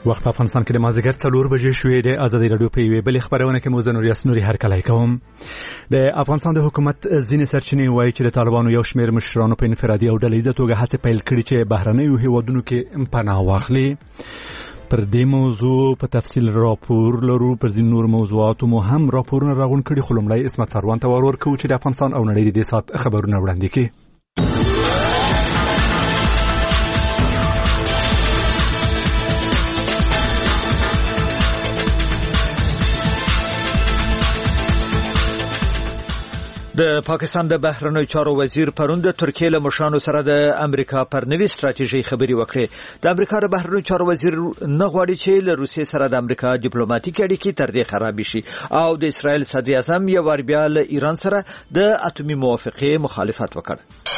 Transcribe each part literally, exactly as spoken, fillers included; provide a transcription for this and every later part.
وخت په افغانستان کې د مازدیګر څلور بجې شوې د ازادي رادیو په یوې بلې خبرونه کې موزه نور یاسنوري هرکلی کوم. د افغانستان د حکومت ځینې سرچینې وایي چې د طالبانو یو شمېر مشرانو په انفرادي او ډله ییزه توګه هڅې پیل کړي چې بهرنیو هیوادونو کې پناه واخلي. پر دې موضوع په تفصیل راپور لرو. پر ځینو نور موضوعاتو مو هم راپورونه راغونډ کړي، خو لومړی اسمت سروان ته ور ورکوو چې د افغانستان او نړۍ د دې ساعت خبرونه وړاندې کړي. د پاکستان د بهرنیو چارو وزیر پرون د ترکیې له مشرانو سره د امریکا پر نوې ستراتیژي خبرې وکړې. د امریکا د بهرنیو چارو وزیر نه غواړي چې له روسیې سره د امریکا ډیپلوماټیک اړیکې تر دې خراب شي او د اسرائیل صدر اعظم یو وار بیا له ایران سره د اټومي موافقې مخالفت وکړ.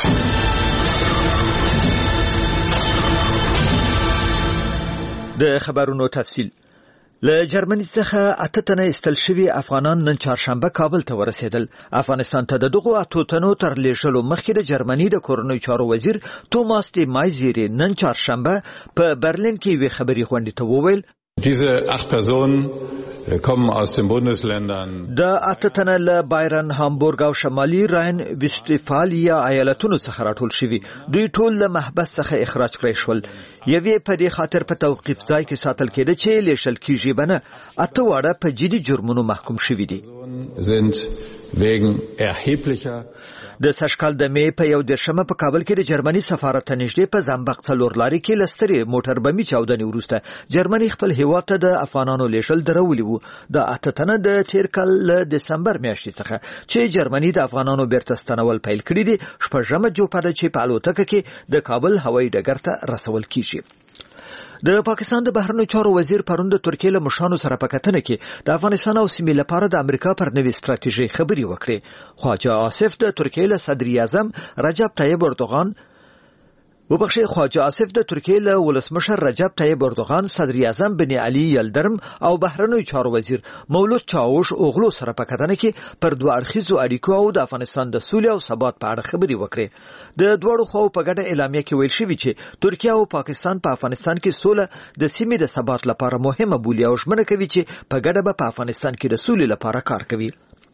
د خبرونو تفصیل. له جرمني څخه اته تنه استل شوي افغانان نن چهارشنبه کابل ته ورسېدل. افغانستان ته د دغو اتو تنو تر لیږلو مخکې د جرمني د کورنیو چارو وزیر توماس ډي مایزیر نن چهارشنبه په برلین کې یوې خبري غونډې ته وویل Diese acht Personen kommen aus den Bundesländern. د اته تنه له بایرن، هامبورګ او شمالي راین ویسټفالیا ایالتونو څخه راټول شوي. دوی ټول له محبس څخه اخراج کړی شول. یوې په دې خاطر په توقیف ځای کې ساتل کېده چې لیږل کېږي بنه. اته واړه په جدي جرمونو محکوم شوي دي. sind wegen erheblicher د سشکال د می په یو دشمه په کابل کې د جرمني سفارت ته نږدې په زنبق څلور لارې کې لستري موټر بمي چاودنې وروسته جرمني خپل هیواد ته د افغانانو لیږل درولي وو. د اته تنه د تیر کال له دسمبر میاشتې څخه چې جرمني د افغانانو بیرته ستنول پیل کړی دي، شپږمه جوپه چې په الوتکه کې د کابل هوایي ډګر ته رسول کیږي. د پاکستان د بهرنیو چارو وزیر پرون د ترکیې له مشرانو سره په کتنه کې د افغانستان او سیمې لپاره د امریکا پر نوې ستراتیژي خبرې وکړې. خواجه آصف د ترکیې له صدر اعظم رجب طیب اردوغان وبخښي خواجه آصف د ترکیې له ولسمشر رجب طیب اردوغان، صدر اعظم بن علي یلدرم او بهرنیو چارو وزیر مولود چاوش اوغلو سره په کتنه کې پر دوه اړخیزو اړیکو او د افغانستان د سولې او ثبات په اړه خبرې وکړې. د دوړو خواو په ګډه اعلامیه کې ویل شوی چې ترکیه او پاکستان په افغانستان کې سوله د سیمې د ثبات لپاره مهمه بولي او ژمنه کوي چې په ګډه به په افغانستان کې د سولې لپاره کار کوي.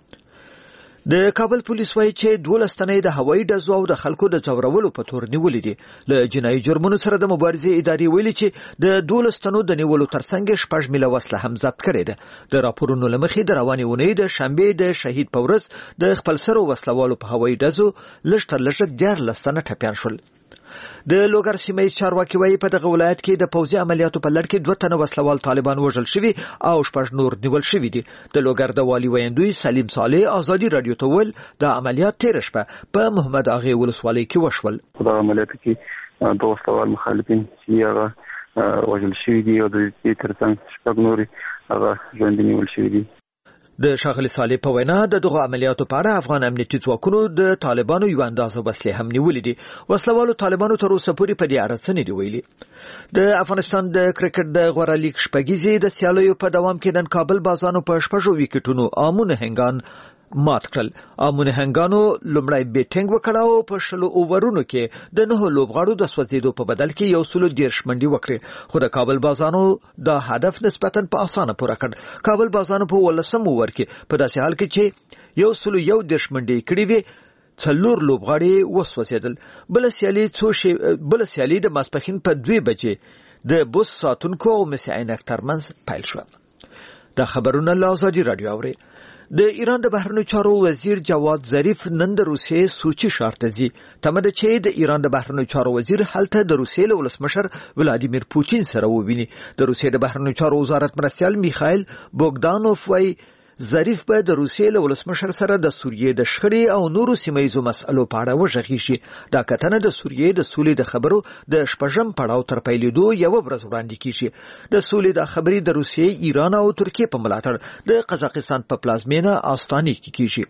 د کابل پولیس وايي چې دولس تنه د هوایي ډزو او د خلکو د ځورولو په تور نیولې دي. له جنایي جرمونو سره د مبارزې ادارې ویلي چې د دولس تنو د نیولو ترڅنګ شپږ میله وسله هم ضبط کړې ده. د راپورونو له مخې د روانې اونۍ د شنبې د شهید په ورځ د خپلسرو وسلوالو په هوایي ډزو لږ تر لږه دیارلس تنه ټپیان شول. د لوګر سیمه چارواکي وايي په دغه ولایت کې د پوځي عملیاتو په لړ کې دوه تنه وسلوال طالبان وژل شوي او شپږ نور نیول شوي دي. د لوګر د والي ویندوی سلیم صالح ازادي رادیو ته ویل د عملیات تیر شپه په محمد اغه ولسوالۍ کې وشول. په عملیاتو کې دوه وسلوال مخالفین چې هغه وژل شوي دي او د دې ترڅنګ شپږ نور هغه ژوندي نیول شوي دي. د شاغلي صالح په وینا د دغه عملیاتو په اړه افغان امنیتي ځواکونو د طالبانو یو اندازه وسلې هم نیولې دي. وسلوالو طالبانو تر اوسه پورې په دې اړه څه نه دی ویلي. د افغانستان د کرکټ د غوړه لیګ شپږیزې د سیالیو په دوام کې نن کابل بازانو په شپږو ویکټونو امونه هنګان مات کړل. امونه هنګانو لومړی بیټینګ وکړ او په شلو اوورونو کې د نهو لوبغاړو د سوځیدو په بدل کې یو سلو دیرش منډي وکړي، خو د کابل بازانو دا هدف نسبتاً په اسانه پوره کړ. کابل بازانو په ولسم اوور کې په داسې حال کې چې یو سلو یو دیرش منډي کړي وي څلور لوبغاړي وسوځیدل. بل سیالي څو شي بل سیالي د ماسپخین په دوه بجې د بوس ساتونکو او مسعینک ترمنځ پیل شو. دا خبرونه له ازادي رادیو اوري. د ایران د بهرنیو چارو وزیر جواد ظریف نن د روسیې سوچي ښار ته ځي. تمه ده چې د ایران د بهرنیو چارو وزیر هلته د روسیې له ولسمشر ولادیمیر پوتین سره وویني. د روسیې د بهرنیو چارو وزارت مرستیال میخائیل بوګدانوف وايي ظریف به د روسیې له ولسمشر سره د سوریې د شخړې او نورو سیمه‌یزو مسألو په اړه وغږیږي شي. دا کتنه د سوریې د سولې د خبرو د شپږم پړاو تر پیلېدو یو ورځ وړاندې کیږي. د سولې د خبرې د روسیې، ایران او ترکیې په ملاتړ د قزاقستان په پلازمینه آستانې کې کیږي.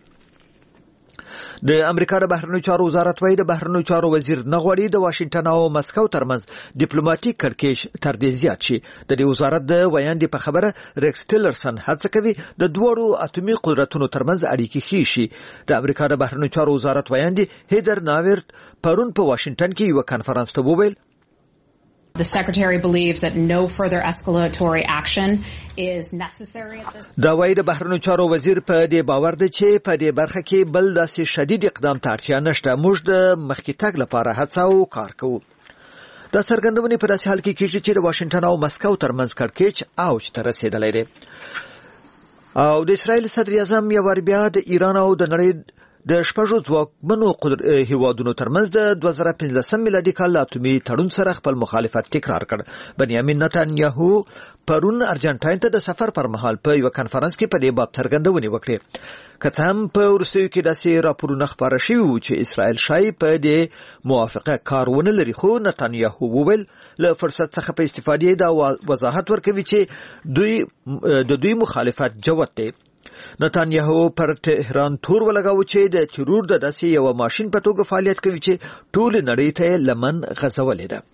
د امریکا د بهرنیو چارو وزارت وايي د بهرنیو چارو وزیر نه غواړي د واشنگټن او مسکو ترمنځ ډیپلوماټیک کړکېچ تر دې زیات شي. د دې وزارت د ویاندې په خبره ریکس ټیلرسن هڅه کوي د دوړو اټومي قدرتونو ترمنځ اړیکې ښې شي. د امریکا د بهرنیو چارو وزارت ویاندې هیدر ناورت پرون په واشنگټن کې یو کانفرنس ته وویل The Secretary believes that no further escalatory action is necessary at this دا وایي د بهرنیو چارو وزیر په دې باور دی چې په دې برخه کې بل داسې شدید اقدام ته اړتیا نشته. موږ د مخکې تګ لپاره هڅه او کار کوو. دا څرګندونې په داسې حال کې کېږي چې د واشنگټن او مسکو ترمنځ کړکېچ اوج ته رسېدلی دی. او د اسرائیل صدر اعظم یو وار بیا د ایران او د نړۍ د شپږو ځواکمنو هیوادونو ترمنځ د دوه زره پنځلسم میلادي کال اتومي تړون سره خپل مخالفت تکرار کړ. بنیامین نتانیاهو پرون ارجنټاین ته د سفر پر مهال په یو کانفرنس کې په دې باب څرګندونې وکړې. که څه هم په وروستیو کې داسې راپورونه خپاره شوي وو چې اسرائیل شاید په دې موافقه کار ونه لري، خو نتانیاهو وویل له فرصت څخه په استفادې دا وضاحت ورکوي چې دوی د دوی مخالفت جوت دی. نتانیاهو پر تهران تور ولګاو چې د ترور د داسې یو ماشين په توګه فعالیت کوي چې ټول نړۍ ته لمن غځولې ده.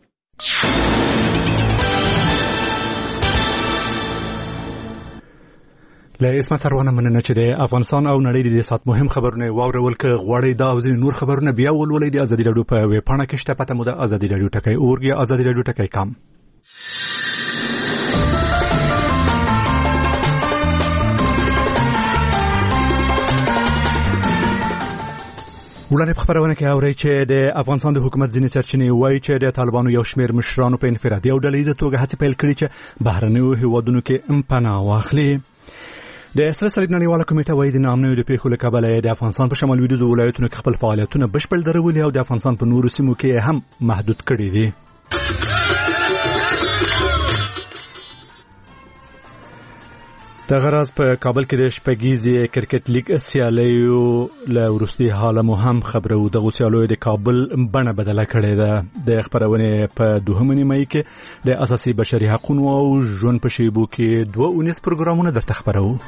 له اسمت سروانه مننه چې د افغانستان او نړۍ د سات مهم خبرونه واورول ک غوړې دا او ځینې نور خبرونه بیا ولولې د ازادي رادیو په ویب پاڼه کې شته. پته مو د ازادي رادیو ټکی اورګي ازادي رادیو ټکی کام. وړاندې په خبرونه کې اوري چې د افغانستان د حکومت ځینې سرچینې وایي چې د طالبانو یو شمېر مشرانو په انفرادي او ډلهییزه توګه هڅې پیل کړې چې بهرنیو هیوادونو کې پناه واخلي. د سره صلیب نړیواله کمیټه وایي د نامنوي د پیښو له کبله د افغانستان په شمال لویدیځو ولایتونو کې خپل فعالیتونه بشپړ درولي او د افغانستان په نورو سیمو کې هم محدود کړي دي. د غراز په کابل کې د شپږیزې کرکټ لیګ سیالیو له وروستي حاله مو هم خبرو. د سیالیو د کابل بڼه بدله کړې ده. د خبرونه په دوهمه نیمه کې د اساسي بشري حقوقو او ژوند په شیبو کې دوه اونیس پروګرامونه درته خبرو.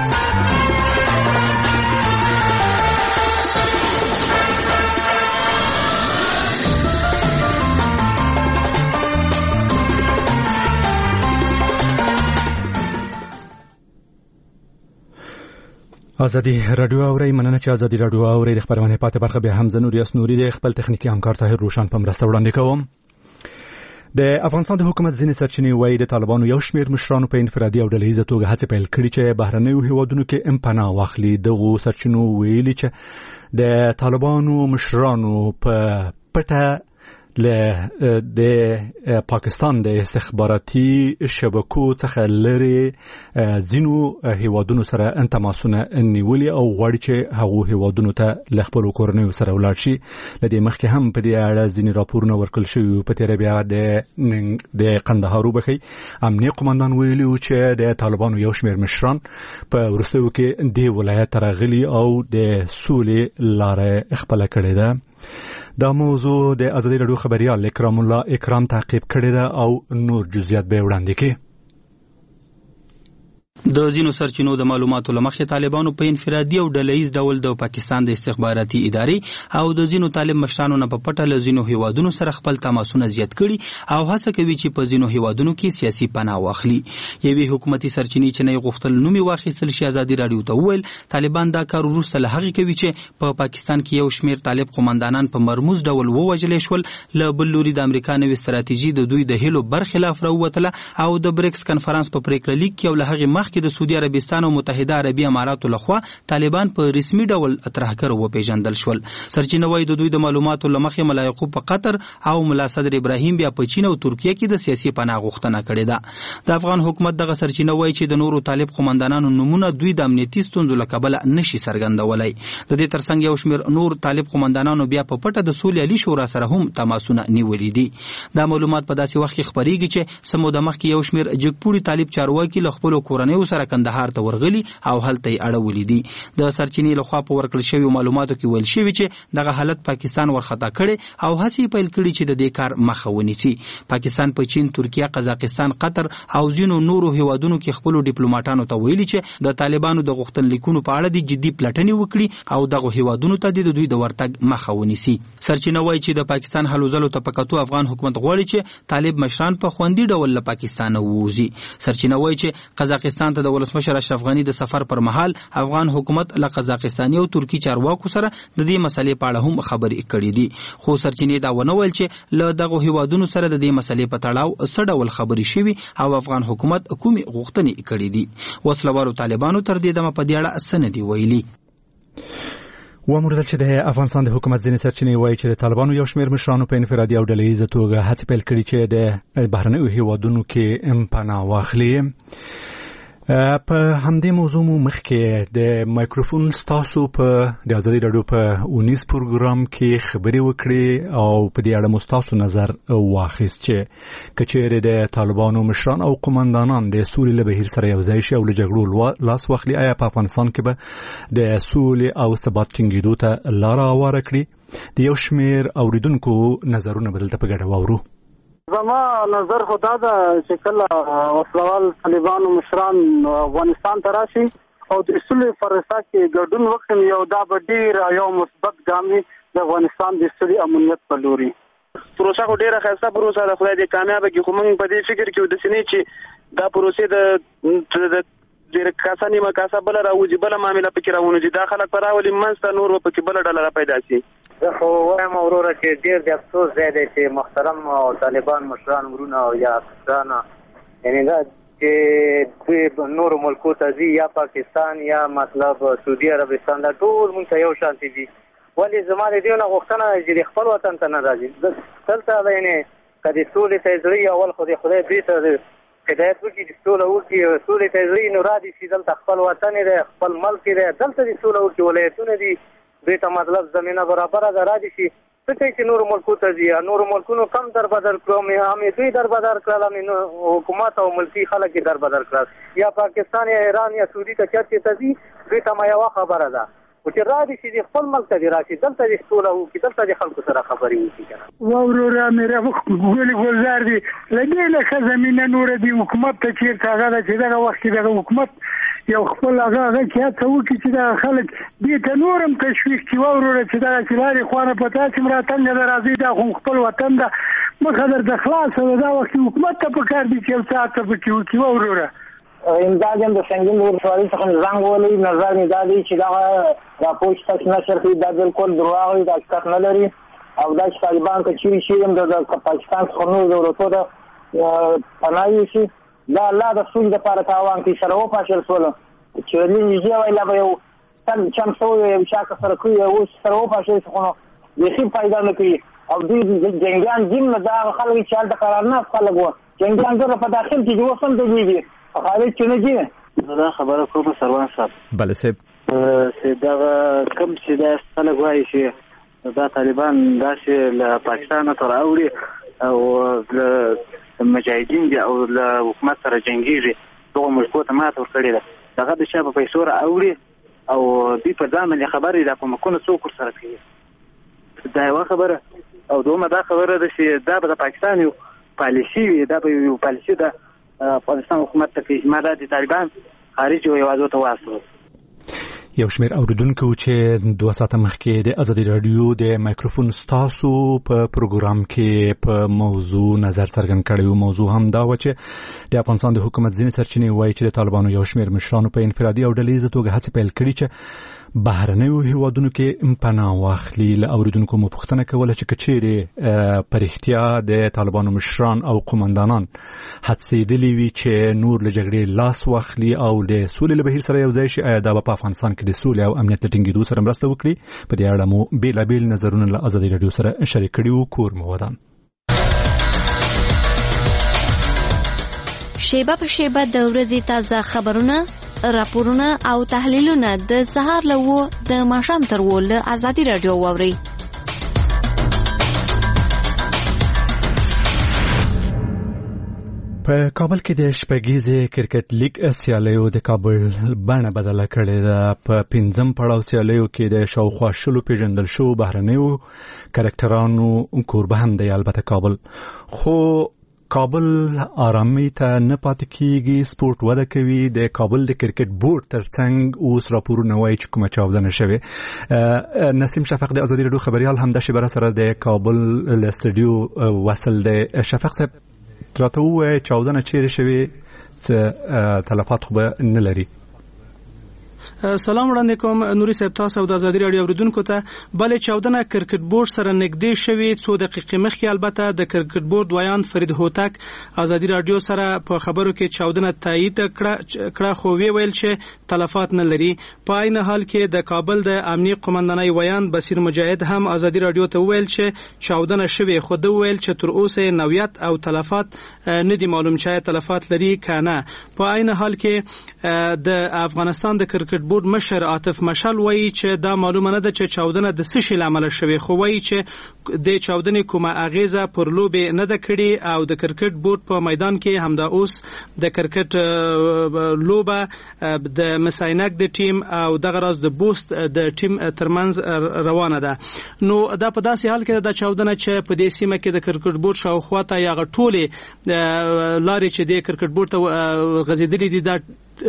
ازادي رادیو اوري مننه چې ازادي رادیو اوري د خبرونه پاتې برخه به هم زنور یاس نوري د خپل تخنیکی همکار طاهر روشن په مرسته وړاندې کوم. د افغانستان د حکومت ځینې سرچینې وایي د طالبانو یو شمېر مشرانو په انفرادي او ډلهییزه توګه هڅې پیل کړي چې بهرنیو هیوادونو کې پناه واخلي. دغه سرچینو ویلي چې د طالبانو مشرانو په پټه له د پاکستان د استخباراتي شبکو څخه لري ځینو هیوادونو سره انتماسونه نیولي او غواړي چې هغه هیوادونو ته له خپل کورنیو سره ولاړ شي. لدې مخکې هم په دې اړه ځینې راپورونه ورکړل شوي. په تیر بیا د د قندهار وبخي امنیه قومندان ویلي چې د طالبانو یو شمېر مشران په وروستیو کې د ولایت راغلي او د سولې لارې خپل کړې ده. دا موضوع د ازادي رادیو خبريال اکرام الله اکرام تعقیب کړی ده او نور جزئیات به وړاندې کړي. د ځینو سرچینو د معلوماتو لمخې طالبانو په انفرادي او ډلهییز ډول د پاکستان د استخباراتي ادارې او د ځینو طالب مشرانو نه په پټه له ځینو هیوادونو سره خپل تماسونه زیات کړي او هڅه کوي چې په ځینو هیوادونو کې سیاسي پناه واخلي. یوې حکومتي سرچینې چې نه غوښتل نومي واخیستل شي ازادي رادیو ته وویل طالبان دا کار وروسته له هغې کوي چې په پا پاکستان کې یو شمېر طالب قومندانان په مرموز ډول ووژل شول. له بل لوري د امریکا نوې ستراتیژي د دوی د هیلو برخلاف راووتله او د بریکس کنفرانس په پریکړه لیک کې او له هغې مخکې د سعودي عربستان او متحده عربي اماراتو لخوا طالبان په رسمي ډول اطراحګر وپیژندل شول. سرچینه وايي د دوی د معلوماتو لمخې ملا یعقوب په قطر او ملا صدر ابراهیم بیا په چین او ترکیه کې د سیاسي پناه غوښتنه کړې ده. د افغان حکومت دغه سرچینه وايي چې د نورو طالب قومندانانو نمونه دوی د امنیتي ستونزو له کبله نشي څرګندولای. د دې ترڅنګ یو شمېر نور طالب قومندانانو بیا په پټه د سولې علي شورا سره هم تماسونه نیولي دي. دا معلومات په داسې وخت کې خبريږي چې سمو د مخ کې یو شمېر جګپوړي طالب چارواکي له خپل کورنیو سره کندهار ته ورغلي او هلته یې اړولې دي. د سرچینې لخوا په ورکړل شوی معلوماتو کې ویل شوی چې دغه حالت پاکستان ورخطا کړي او هڅې پیل کړي چې د دې کار مخه ونیسي. پاکستان په چین، ترکیه، قزاقستان، قطر او ځینو نورو هیوادونو کې خپل ډیپلوماټانو ته ویلي چې د طالبانو د غوښتنلیکونو په اړه د جدي پلټنې وکړي او دغه هیوادونو ته د دوی د ورتګ مخه ونیسي. سرچینه وايي چې د پاکستان هلو ځلو ته پکاتو افغان حکومت غواړي چې طالب مشران په خوندي ډول له پاکستان ووځي. سرچینه وايي چې قزاقستان پاکستان ته د ولسمشر اشرف غنی د سفر پر مهال افغان حکومت له قزاقستاني او ترکی چارواکو سره د دې مسلې په اړه هم خبرې کړې دي، خو سرچینې دا ونه ویل چې له دغه هیوادونو سره د دې مسلې په تړاو څه ډول خبرې شوي او افغان حکومت کومې غوښتنې کړې دي. وسلوالو طالبانو تر دې دمه په دې اړه څه نه دي ویلي. وموردل چې د افغانستان د حکومت ځینې سرچینې وایي چې د طالبانو یو شمېر مشرانو په انفرادي او ډله ییزه توګه هڅې پیل کړي چې د بهرنیو هیوادونو کې پناه واخلي. په همدې موضوع مو مخکې د مایکروفون ستاسو په د ازادي راډیو په اونیس پروګرام کې خبرې وکړې او په دې اړه مو ستاسو نظر واخیست چې که چیرې د طالبانو مشران او قومندانان د سولې له بهیر سره یو ځای شي او له جګړو لاس واخلي، آیا په افغانستان کې به د سولې او ثبات ټینګېدو ته لاره هواره کړي؟ د یو شمېر اوریدونکو نظرونه به دلته په ګډه واورو. زما نظر خو دا ده چې کله وسلوال طالبانو مشران افغانستان ته راشي او د سولې پروسه کې ګډون وکړي، یو دا به ډېر یو مثبت ګام وي د افغانستان د سولې امنیت په لوري. پروسه خو ډېره ښایسته پروسه ده، خدای دې کامیابه کړي، خو موږ په دې فکر کې یو داسې نه چې دا پروسې د ډېر کاسه نیمه کاسه بله راوځي، بله معامله پکې راونځي، دا خلک په راولي منځ ته نور به پکې بله ډله را پیدا شي. زه خو وایم وروره چې ډېر د افسوس ځای دی چې محترم طالبان مشران ورونه او یا افسران یعنې دا چې دوی نورو ملکو ته ځي یا پاکستان یا مطلب سعودي عربستان، دا ټول مونږ ته یو شانتي دي. ولې زما د دې نه غوښتنه ده چې د خپل وطن ته نه راځي. دلته یعنې که د سولې ته یې زړه اول خو د خدای دوی ته هدایت وکړي چې سوله وکړي، سولې ته یې زړه نو رادي شي، دلته خپل وطن دی، خپل ملک دی، دلته د سوله وکړي، ولایتونه دي، دوی ته مطلب زمینه برابره ده، رادي شي. څه کوي چې نورو ملکو ته ځي، نورو ملکونو کم در بدر کړو، همې دوی در بدر کړل، همې حکومت او ملکي خلک یې در بدر کړل، یا پاکستان یا ایران یا سعودي ته چرته ته ځي، دوی ته ما یوه خبره ده خو چې رادي شي د خپل ملک ته دې راشي، دلته دې سوله وکړي، دلته د خلکو سره خبرې وکړي. که نه وروره مې ګل ګلزار دي له دې نه ښه زمینه نوره دي حکومت ته چېرته هغه ده چې دغه وخت کې دغه حکومت یو خپل هغه هغه کې هڅه وکړي چې دغه خلک دې ته نور هم تشویق کړي. وروره چې دغه چې لارې خوانه په تاسې هم راتنګه ده، راځئ دا خو خپل وطن ده، مخه درته خلاصه ده، دا وخت حکومت ته پکار دي چې یو څه هڅه پکې وکړي. وروره امداد هم د سنګین د ولسوالۍ څخه زنګ ووهلی، نظر مې دا دی چې دغه راپور چې تاسو نشر کړي دا بالکل دروغ دی، دا حقیقت نه لري، او دا چې طالبان که چیرې شي هم د پاکستان څخه نورو دولتو ته پناه یوسي، دا الله د سولې دپاره تاوان کوي. سره وپاشل شوله چې نږدې وایي لا به یو تن چم شوی یو چا که سره کوي، اوس سره وپاشل شي خو نو بیخي فایده نه کوي. او دوی جنګیان دین نه دا هغه خلک چې هلته قرارناست خلک وو، جنګیان زره په داخل کې چې اوس هم دګېږي خالد چې نه دي. زه دا خبره کوم سروان صاحب بله صاحب چې دغه کوم چې دا خلک وایي چې دا طالبان داسې له پاکستانه تر اوړي او له مجاهدین دي او له حکومت سره جنګېږي، دغو ملکو ته ماته ورکړې ده، دغه د چا په پیسو را اوړي او دوی په ځان باندې خبرې دا کومکونه څوک ورسره کوي، دا یوه خبره. او دومره دا خبره ده چې دا به د پاکستان یو پالیسي وي، دا به یو پالیسي ده افغانستان حکومت ته کوي، ما دا د طالبان خارجي هیوادو ته واستول. یو شمېر اوریدونکو چې دوه ساعته مخکې د ازادي راډیو د مایکروفون ستاسو په پروګرام کې په موضوع نظر څرګند کړی و، موضوع هم دا و چې د افغانستان د حکومت ځینې سرچینې وایي چې د طالبانو یو شمېر مشرانو په انفرادي او ډله ییزه توګه هڅې پیل کړي چې بهرنیو هیوادونو کې پناه واخلي. له اوریدونکو مو پوښتنه کوله چې که چیرې په رښتیا د طالبانو مشران او قومندانان هڅېدلي وي چې نور له جګړې لاس واخلي او د سولې له بهیر سره یو ځای شي، آیا دا به په افغانستان کې د سولې او امنیت له ټینګېدو سره مرسته وکړي؟ په دې اړه مو بېلابېل نظرونه له ازادي راډیو سره شریک کړي وو. کور مو ودان. شیبه په شیبه د ورځې تازه خبرونه، راپورونه او تحلیلونه د سهار له وو د ماښام تر وو له ازادي راډیو واورئ. په کابل کې د شپږیزې کرکټ لیګ سیالیو د کابل بڼه بدله کړې ده. په پنځم پړاو سیالیو کې د شاوخوا شلو پیژندل شوو بهرنیو کرکټرانو کوربه هم دی، البته کابل، خو کابل آرامي ته نه پاتې کیږي، سپورت وده کوي. د کابل د کرکټ بورډ ترڅنګ اوس راپورونه وایي چې کومه چاودنه شوې. نسیم شفق د ازادي راډیو خبريال هم د شبره سره د کابل له استودیو وصل دی. شفق صاحب راته ووایه چاودنه چیرې شوې څه تلفات خو به نه لري. سلام وړاندې کوم نوري صاحب، تاسو او د ازادي راډیو اوریدونکو ته. بلې چاودنه کرکټ بورډ سره نږدې شوې څو دقیقې مخکې. البته د کرکټ بورډ ویان فرید هوتک ازادي راډیو سره په خبرو کې چاودنه تایید کړه، خو وی ویل چې تلفات نه لري. په عین حال کې د کابل د امنیه قومندانۍ ویان بصیر مجاهد هم ازادي راډیو ته ویل چې چاودنه شوې، خو د ویل چې تر اوسه نوعیت او تلفات نه دي معلوم چې تلفات لري کنه. په عین حال کې د افغانستان د کرکټ بورډ مشر عاطف مشال وایي چې دا معلومه نه ده چې چاودنه د څه شي لامل شوې، خو وایي چې د چاودنې کومه اغیزه پر لوبې نه ده کړې او د کرکټ بورډ په میدان کې همدا اوس د کرکټ لوبه د مساینک د ټیم او دغه راز د بوست د ټیم ترمنځ روانه ده. نو دا په داسې حال کې د چاودنه چې په دې سیمه کې د کرکټ بورډ شاوخوا ته یا غټولې لارې چې د کرکټ بورډ ته غځېدلې دي دا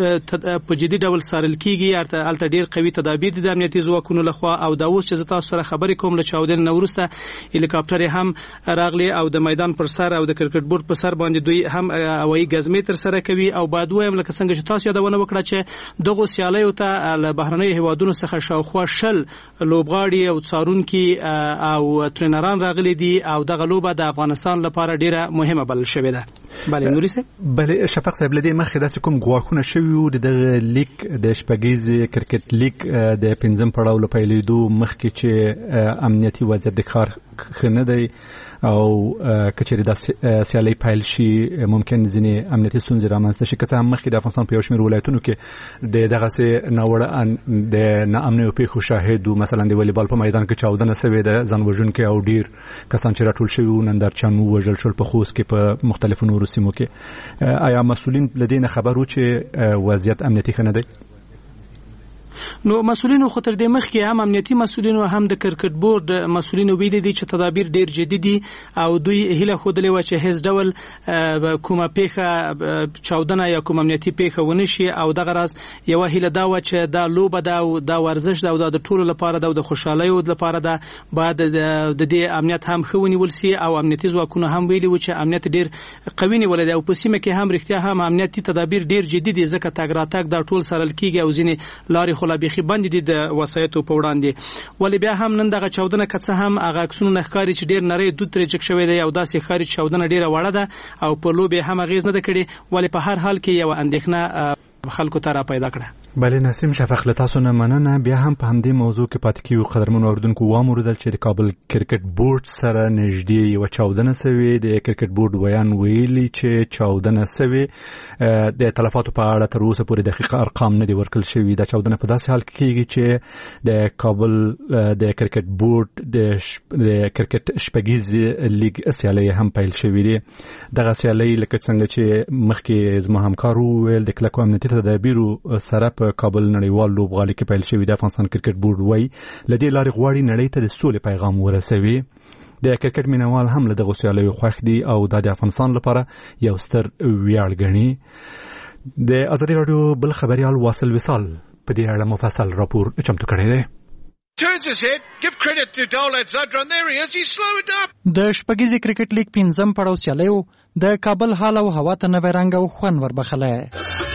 په جدي ډول سارل کیږي. البته ډیر قوي تدابیر دي د امنیتي ځواکونو لخوا او دا اوس چې تاسو سره خبرې کوم له چاودنې وروسته هلیکاپټر هم راغلی او د میدان پر سر او د کرکټ بورډ پر سر باندې دوی هم هوایي ګزمې تر سره کوي. او بعد وایم لکه څنګه چې تاسو یادونه وکړه چې دغه سیالیو ته له بهرنۍ هیوادونو څخه شاوخوا شل لوبغاړي او څارونکي او ترینران راغلي دي او دغه لوبه د افغانستان لپاره ډیره مهمه بلل شوې ده. بله نوري صاحب. بله شفق صاحب، لدې مخکې داسې کوم ګواښونه شوي وو د لیک د شپږیز کرکټ لیگ د پنځم پړاو له پیلېدو مخکې چې امنیتي وضعیت د کار ښه نه دی او کچېرې د سیالۍ پیل شي ممکن ځینې امنیتي ستونزې رامنځته شي. که څه هم مخکې د افغانستان په یو شمېر ولایتونو کې د دغسې ناوړه د ناامنیو پیښو شاهد وو. مثلا د والیبال په میدان کې چاودنه سوې ده، ځان وژونکي او ډیر کسان چې راټول شوي وو نندارچیان ووژل شول په خوست کې په مختلفو نورو سیمو کې. آیا مسؤلین له دې نه خبر وو چې وضعیت امنیتي ښه نه دی؟ نو مسؤلینو خو تر دې مخکې هم امنیتي مسؤلینو هم د کرکټ بورډ مسؤلینو ویلي دي چې تدابیر ډیر جدي دي او دوی هیله ښودلې وه چې هیڅ ډول کومه پیښه چاودنه یا کوم امنیتي پیښه ونه شي. او دغه راز یوه هیله دا وه چې دا لوبه ده او دا ورزش ده او دا د ټولو لپاره ده او د خوشحالیو لپاره ده، باید د دې امنیت هم ښه ونیول سي. او امنیتي ځواکونو هم ویلي وو چې امنیت ډیر قوي نیولی دی او په سیمه کې هم رښتیا هم امنیتي تدابیر ډیر جدي دي، ځکه تګ راتګ دا ټول سرل کیږي او ځینې لارې خو لا بیخي بندې دي د وسایطو په وړاندې. ولې بیا هم نن دغه چاودنه که څه هم هغه عکسونه نه ښکاري چې ډېر نری دود ترې چک شوی دی او داسې ښکاري چې چاودنه ډېره وړه ده او په لوبې هم اغېز نه ده کړې، ولې په هر حال کې یوه اندېښنه خلکو ته را پیدا کړه. بله نسیم شفق، له تاسو نه مننه. بیا هم په همدې موضوع کې پاتې کیږو. قدرمنو اوریدونکو واموریدل چې د کابل کرکټ بورډ سره نږدې یوه چاودنه سوې. د کرکټ بورډ ویان ویلي چې چاودنه سوې. د تلفاتو په اړه تر اوسه پورې دقیق ارقام نه دي ورکړل شوي. دا چاودنه په داسې حال کې کیږي چې د کابل د کرکټ بورډ د کرکټ شپږیز لیگ سیالۍ هم پیل شوې دي. دغه سیالۍ لکه څنګه چې مخکې زما همکار وویل د کلکو امنیتي تدابیرو سره په کابل نړیوال لوبغالي کې پیل شوی. د افغانستان کرکټ بورډ وایي له دې لارې غواړي نړۍ ته د سولې پیغام ورسوي. د کرکټ مینوال هم له دغو سیالیو خوښ دي او دا د افغانستان لپاره یو ستر ویاړ ګڼي. د ازادي راډیو بل خبریال واصل وصال په دې اړه مفصل راپور چمتو کړی دی. د شپږیزې کرکټ لیګ پنځم پړاو سیالیو د کابل حال او هوا ته نوی رنګ او خوند وربخلی.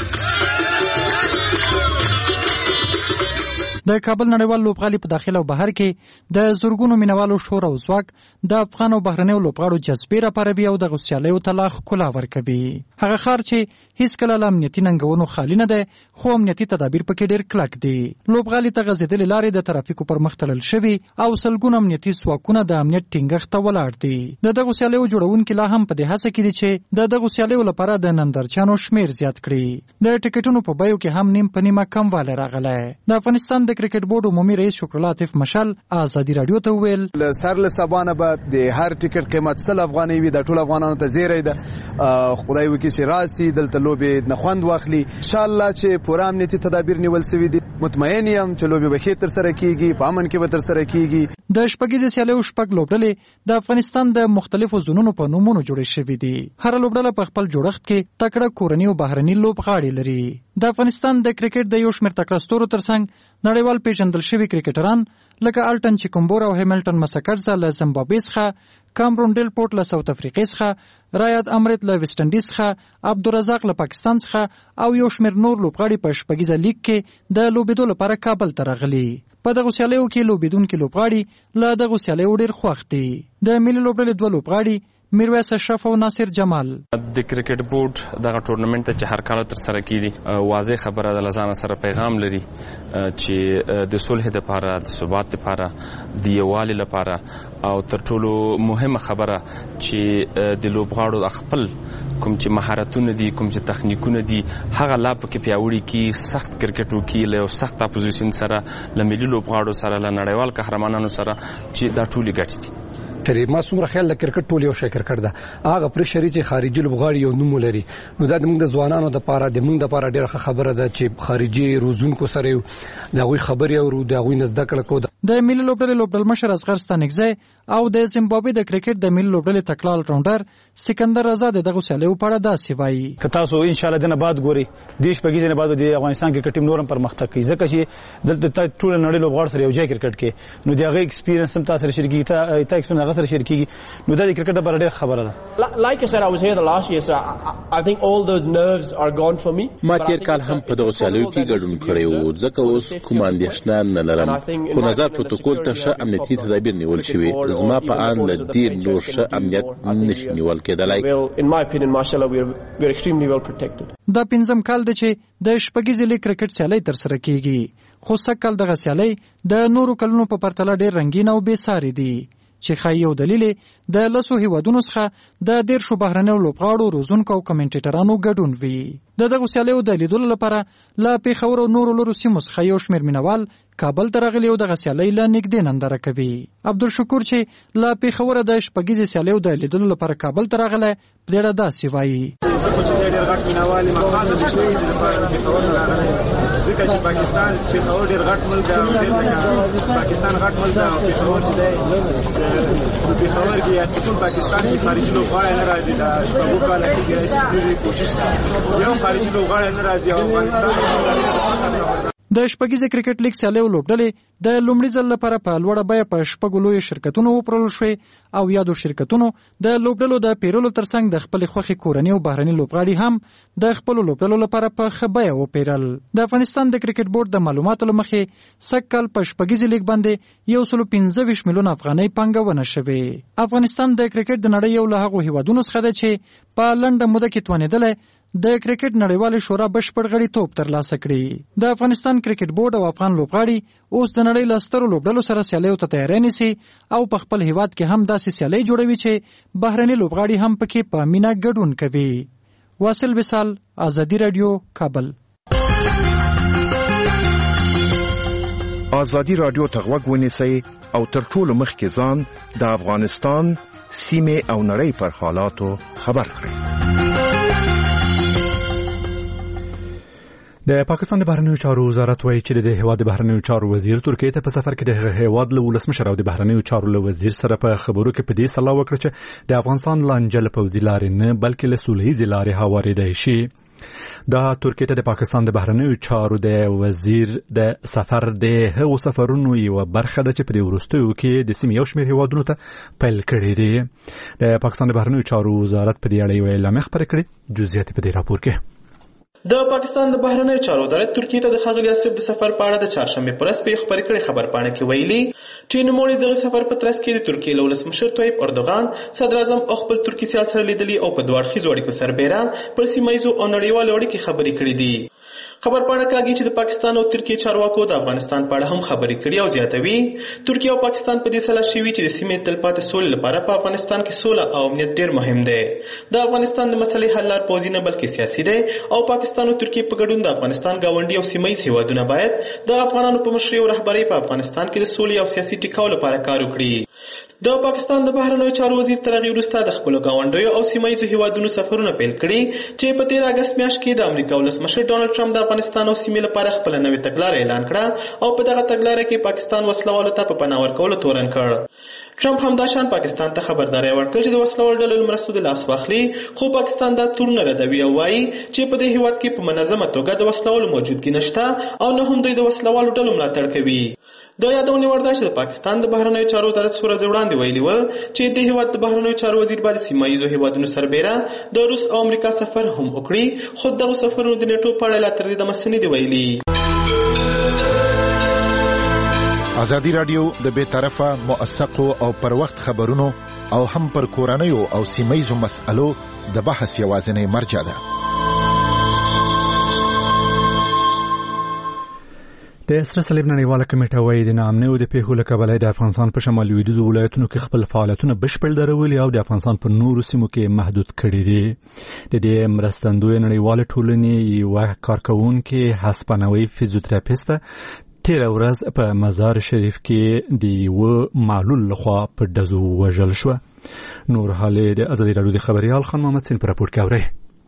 د کابل نړیوال لوبغالي په داخل او بهر کې د زورګونو مینوالو شور او ځواک د افغان او بهرنیو لوبغاړو جذبې راپاروي او د غوسیالیو ته لا ښکلا ورکوي. هغه ښار چې هیڅ کله له امنیتي ننګونو خالي نه دی، خو امنیتي تدابیر پکې ډېر کلک دي. لوبغالي ته غځېدلې لارې د ترافیکو پر مخ تړل شوي او سلګونه امنیتي ځواکونه د امنیت ټینګښت ته ولاړ دي. د دغو سیالیو جوړونکي لا هم په دې هڅه کې دي چې د دغو سیالیو لپاره د نندارچیانو شمیر زیات کړي. د ټکټونو په بیو کې هم نیم په نیمه کموالی راغلی. د افغانستان د کرکټ بورډ عمومي رئیس شکرالله عاطف مشال ازادي راډیو ته وویل له سر له سبانه به د هر ټکټ قیمت سل افغانۍ وي. د ټول افغانانو ته زیری ده. خدای وکړي چې راسي دلته لوبې نه خوند واخلي. انشاءالله چې پوره امنیتي تدابیر نیول سوي دي. مطمئن یم چې لوبې به ښې ترسره کیږي، په امن کې به ترسره کیږي. د شپږیزې سیالیو شپږ لوبډلې د افغانستان د مختلفو زونونو په نومونو جوړې شوي دي. هر لوبډله په خپل جوړښت کې تکړه کورني او بهرني لوبغاړي لري. د افغانستان د کرکټ د یو شمېر تکړه ستورو ترڅنګ نړیوال پیژندل شوي کرکټران لکه الټن چیکمبور او هیملټن مسکرزه له زمبابوې څخه کامرون ډیل پورټ له ساوث افریقې څخه، رایاد امریت له ویسټ انډیز څخه، عبدالرزاق له پاکستان څخه او یو شمېر نور لوبغاړي په شپږیزه لیګ کې د لوبېدو لپاره کابل ته راغلي. په دغه سیالیو کې لوبېدونکي لوبغاړي له دغه سیالیو ډېر خوښ دي. د ملي لوبډلې دوه لوبغاړي میرویس اشرف او ناصر جمال د کرکټ بورډ دغه ټورنمنت ته چې هر کال تر سره کیږي واضح خبره د لزانه سره پیغام لري چې د صلح لپاره، د ثبات لپاره، د یووالي لپاره او تر ټولو مهمه خبره چې د لوبغاړو خپل کوم چې مهارتونه دي، کوم چې تخنیکونه دي، هغه لا پکې پیاوړي کی، سخت کرکټ وکي، له سخت اپوزیشن سره، له ملي لوبغاړو سره، له نړیوال قهرمانانو سره چې دا ټولي ګټې دي. ترې ما څومره خیال د کرکټ ټول یو شی کرکټ ده، هغه پرېشري چې خارجي لوبغاړي یو نوم لري، نو دا د موږ د ځوانانو لپاره د موږ لپاره ډېره خبره ده چې خارجي روزونکو سره یو د هغوی خبرې اورو، د هغوی نه زده کړه کوو. د ملي لوبډلې لوبډل مشر اصغر ستانکزی او د زیمبابوې د کرکټ د ملي لوبډلې تکړه الراونډر سکندر رضا د دغه سیالیو په اړه داسې وایي: که تاسو ان شاء الله دنه بعد ګوري د شپږیزې نه بعد د افغانستان کرکټ ټیم نورم پرمختګ کوي، ځکه چې دلته ټول نړۍ لوبغاړي سره یو ځای کرکټ کې، نو د هغه ایکسپیرینس هم تاسو سره شریکي تا تا ایکسپیرینس هغه سره شریکي، نو دا د کرکټ لپاره ډېره خبره ده. Like I said, I was here the last year, so I, I think all those nerves are gone for me. ما تیر کال هم په دغه سیالیو کې ګډون کړی و، ځکه اوس کوم اندېښنه نه لرم، خو نظر پروتوکول ته ښه امنیتي تدابیر نیول شوي. زما په اند له دې نور ښه امنیت نشي نیول کېدلی. In my opinion, mashallah, we are we are extremely well protected. دا پنځم کال دی چې د شپږیزې لیګ کرکټ سیالۍ ترسره کیږي، خو سږکال دغه سیالۍ د نورو کلونو په پرتله ډېر رنګین او بې ساري دي، چې ښایي یو دلیل د لسو هیوادونو څخه د دېرشو بهرنیو لوبغاړو، روزونکو او کمنټیټرانو ګډون وي. د دغو سیالیو د لیدلو لپاره له پېښور او نورو لرو سیمو څخه یو شمېر مینوال کابل ته راغلي او دغه سیالۍ له نږدې ننداره کوي. عبدالشکور چې له پېښوره د شپږیزې سیالیو د لیدلو لپاره کابل ته راغلی، په ډېره داسې وایي: ډېر غټ مینوال یم، خاصه د شپږیزې لپاره د پېښور نه راغلی، ځکه چې پاکستان پېښور ډېر غټ ملک دی او ډېر پاکستان غټ ملک دی او پېښور چې دی په پېښور کې یا ټول پاکستان کې خارجي لوبغاړی نه راځي. دا شپږو کاله کې ډېرې کوشش ده، یو خارجي لوبغاړی نه راځي او افغانستان د شپږیزې کرکټ لیګ سیالیو لوبډلې د لومړي ځل لپاره په لوړه بیه په شپږو لویو شرکتونو وپلورل شوې او یادو شرکتونو د لوبډلو د پیرلو ترڅنګ د خپلې خوښې کورني او بهرني لوبغاړي هم د خپلو لوبډلو لپاره په ښه بیه وپیرل. د افغانستان د کرکټ بورډ د معلوماتو له مخې سږکال په شپږیزې لیګ باندې یو سلو پنځه ویشت میلیونه افغانۍ پانګونه شوې. افغانستان د کرکټ د نړۍ یو له هغو هیوادونو څخه دی چې په لنډه موده کې توانېدلی د کرکټ نړیوالې شورا بشپړ غړیتوب ترلاسه کړي. د افغانستان کرکټ بورډ او افغان لوبغاړي اوس د نړۍ له سترو لوبډلو سره سیالیو ته تیاری نیسي او په خپل هیواد کې هم داسې سیالۍ جوړوي چې بهرني لوبغاړي هم پکې په مینه ګډون کوي. واصل وصال، ازادي رادیو، کابل. ازادي رادیو ته غوږ ونیسئ او تر ټولو مخکې ځان د افغانستان سیمې او نړۍ پر حالاتو خبر کړئ. د پاکستان د بهرنیو چارو وزارت وایي چې د هیواد د بهرنیو چارو وزیر ترکیه ته په سفر کې د هیواد له ولسمشر او د بهرنیو چارو له وزیر سره په خبرو کې په دې سلا وکړه چې د افغانستان لانجه له پوځي لارې نه بلکې له سولهییزې لارې هوارېدای شي. دا ترکیه ته د پاکستان د بهرنیو چارو د وزیر د سفر د هغو سفرونو یوه برخه ده چې په دې وروستیو کې د سیمې یو شمېر هیوادونو ته پیل کړي دي. د پاکستان د بهرنیو چارو وزارت په دې اړه یوه اعلامیه خپره کړې. جزئیات په دې راپور کې. د پاکستان د بهرنیو چارو وزارت ترکیه ته د ښاغلي آصف د سفر په اړه د چهارشنبې په ورځ په خبرې کړې خبرپاڼه کې ویلي چې نوموړي دغه سفر په ترڅ کې د ترکیې له ولسمشر طیب اردوغان، صدر اعظم او خپل ترکي سیال سره لیدلي او په دوه اړخیزو اړیکو سربېره پر سیمه ییزو او نړیوالو اړیکې خبرې کړې دي. خبرپاڼه کاږي چې د پاکستان او ترکیې چارواکو د افغانستان په اړه هم خبرې کړي او زیاتوي ترکیه او پاکستان په دې سلا شوي چې د سیمې تلپاتې سولې لپاره په افغانستان کې سوله او امنیت ډېر مهم دی. د افغانستان د مسلې حل لار پوځي نه بلکې سیاسي دی او پاکستان او ترکیې په ګډون د افغانستان ګاونډي او سیمه ییز هیوادونه باید د افغانانو په مشرۍ او رهبرۍ په افغانستان کې د سولې او سیاسي ټیکاو لپاره کار وکړي. د پاکستان د بهرنیو چارو وزیر تر هغې وروسته د خپلو ګاونډیو او سیمه ییزو هیوادونو سفرونه پیل کړي چې په تېر اګست میاشت کې د امریکا ولسمشر ډانلډ ټرمپ د افغانستان او سیمې لپاره خپله نوې تګلاره اعلان کړه او په دغه تګلاره کې پاکستان وسلوالو ته په پناه ورکولو تورن کړ. ټرمپ همداشان پاکستان ته خبرداری ورکړ چې د وسلوالو ډلو له مرستو د لاس واخلي، خو پاکستان دا تورونه ردوي او وایي چې په دې هیواد کې په منظمه توګه د وسلوالو موجودګي نشته او نه هم دوی د وسلوالو ډلو ملاتړ کوي. د یادونې وړ ده چې د پاکستان د بهرنیو چارو وزارت څو ورځې وړاندې ویلي و چې د هیواد د بهرنیو چارو وزیر باید سیمه ییزو هیوادونو سربیره د روس او امریکا سفر هم وکړي، خو دغه سفرونو د نیټو په اړه لا تر دې دمه څه نه دي ویلي. ازادي راډیو د بې طرفه موثقو او پر وخت خبرونو او هم پر کورنیو او سیمه‌ییزو مسألو د بحث یوازینی مرجع ده. د سره صلیب نړیواله کمیټه وايي د ناامنیو د پیښو له کبله د افغانستان په شمال لویدیځو ولایتونو کې خپل فعالیتونه بشپړ درولي او د افغانستان په نورو سیمو کې محدود کړي دي. د دې مرستندوی نړیواله ټولنې یو کارکونکي هسپانوي فزیوتراپیست تیر ورځ په مزار شریف کې د یو معلول لخوا په دزو وژل شو. نور حاله د ازادي راډیو د خبريال خان محمد سین پر راپور کوي.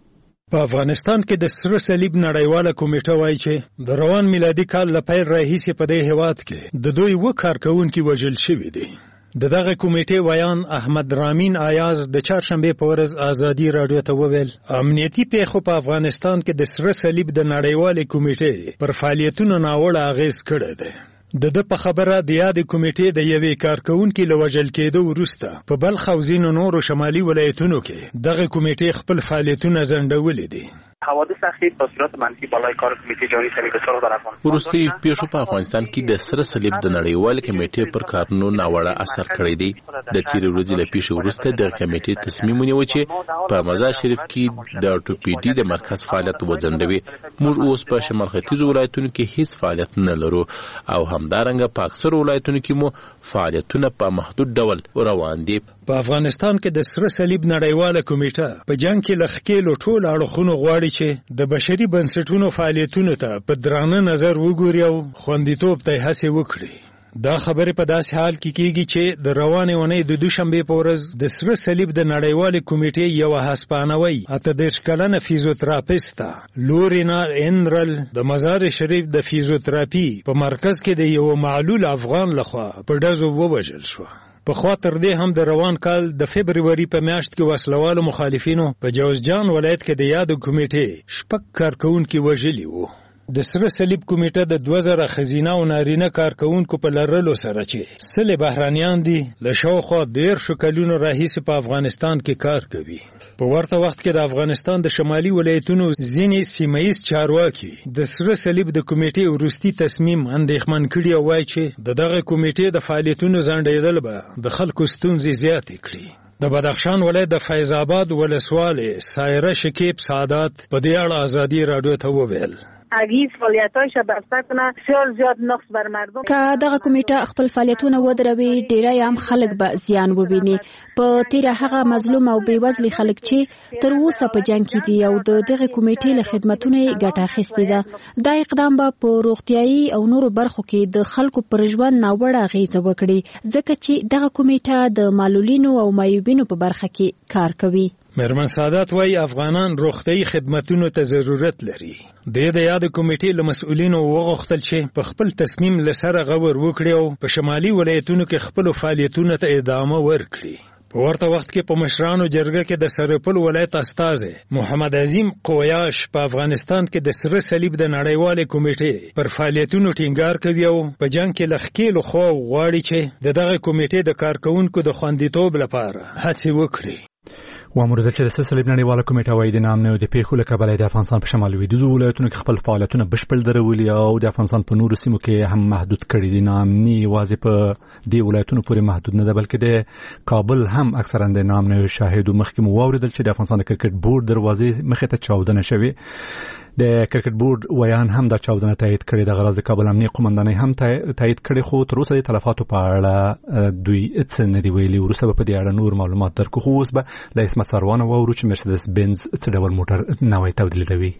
په افغانستان کې د سره صلیب نړیواله کمیټه وایي چې د روان میلادي کال له پیل راهیسې په دې هیواد کې د دوی و کارکونکي وژل شوي دي. د دغه کمیټې ویان احمد رامین آیاز د چهارشنبه په ورځ ازادي راډیو ته وویل امنیتي پیښو په افغانستان کې د سره صلیب د نړیوالې کمیټې پر فعالیتونو ناوړه اغیز کړی دی. د د په خبره د یاد کمیټې د یوې کارکونکي له وژل کېدو وروسته په بلخ او ځینو نورو شمالي ولایتونو کې دغه کمیټې خپل فعالیتونه ځنډولي دي. حوادث اخیر به صورت منفی بالای کار کمیته جهانی صلیب سرخ در افغانستان وروستي پیښو په افغانستان کې د سره صلیب د نړیوال کمیټې پر کارونو ناوړه اثر کړی دی. د تیرې ورځې له پیښې وروسته د کمیټې تصمیم ونیو چې په مزار شریف کې د اورتوپیډي د مرکز فعالیت وځنډوي. موږ اوس په شمال ختیځو ولایتونو کې هیڅ فعالیت نه لرو او همدارنګه په اکثرو ولایتونو کې مو فعالیتونه په محدود ډول روان دي. په افغانستان کې د سره صلیب نړیواله کمیټه په جنگ کې لخکېلو ټول اړخونو غواړي چې د بشري بنسټونو فعالیتونو ته په درانه نظر وګوري او خوندیتوب ته هڅه وکړي. دا خبره په داسې حال کې کیږي چې د روانې اونۍ د دوشنبه په ورځ د سره صلیب د نړیوالې کمیټې یو هسپانوي اته دېرش کلنه فیزیوتراپیستا لورینا انرل د مزار شریف د فیزیوتراپي په مرکز کې د یو معلول افغان لخوا په ډزو ووژل شو. په خوا تر دې هم د روان کال د فبروري په میاشت کې وسلوالو مخالفینو په جوزجان ولایت کې د یاد کمیټې شپږ کارکونکي وژلي وو. د سره صلیب کمیټه د دوه زره ښځینه او نارینه کارکونکو په لرلو سره چې سل بهرانیان دي له شاوخوا دېرشو کلونو راهیسې په افغانستان کې کار کوي. په ورته وخت کې د افغانستان د شمالي ولایتونو ځینې سیمه‌ییز چارواکي د سره صلیب د کمیټې وروستي تصمیم اندېښمن کړي او وایي چې د دغه کمیټې د فعالیتونو ځنډېدل به د خلکو ستونزې زیاتې کړي. د بدخشان ولایت د فیض آباد ولسوالۍ سایره شکیب سعادت په دې اړه ازادي راډیو ته وویل اگه فعالیتایش بسته کنه بسیار زیاد نقص بر مردم که دغه کمیټه خپل فعالیتونه ودروي ډیری هم خلک به زیان وویني. په تیره هغه مظلوم او بیوزلي خلک چې تر اوسه په جنگ کې دي او د دغه کمیټې له خدماتونو ګټه اخیستې ده. دا اقدام به په روغتیايي او نورو برخو کې د خلکو پر ژوند ناوړه اغیزه وکړي ځکه چې دغه کمیټه د معلولینو او معیوبینو په برخه کې کار کوي. مرمن سعادت وايي افغانان روغتیايي خدماتونو ته ضرورت لري. د دې یاد کمیټې له مسؤلینو وغوښتل چې په خپل تصمیم لسره غور وکړي او په شمالي ولایتونو کې خپل فعالیتونو ته ادامه ورکړي. په ورته وخت کې په مشرانو جرګه کې د سرپل ولایت استازي محمد عظیم قویاش په افغانستان کې د سره صلیب د نړیوالې کمیټې پر فعالیتونو ټینګار کوي او په جنگ کې لخکېلو خو غواړي چې دغه کمیټې د کارکونکو د خوندیتوب لپاره هڅه وکړي. وامر د سره صلیب نړیواله کمیټه وايي د ناامنیو د پیښو له کبله د افغانستان په شمال لویدیځو ولایتونو کې خپل فعالیتونه بشپړ درولي او د افغانستان په نورو سیمو کې هم محدود کړي دي. ناامني یوازې په دې ولایتونو پورې محدود نه ده بلکې د کابل هم اکثرا د ناامنیو شاهد مخکې مو واوریدل چې د افغانستان د کرکټ بورډ دروازې مخې ته چاودنه شوې. د کرکټ بورډ ویان هم د چاودنه تایید کړي. د غرض د کابل امنیه قومندانۍ هم تایید کړي خو تر اوسه د تلفاتو په اړه دوی څه نه دی ویلي. وروسته به په دې اړه نور معلومات درکو. خو اوس به له اسمت سروانه واورو چې مرسیدس بنز څه ډول موټر نوی تولیدوي.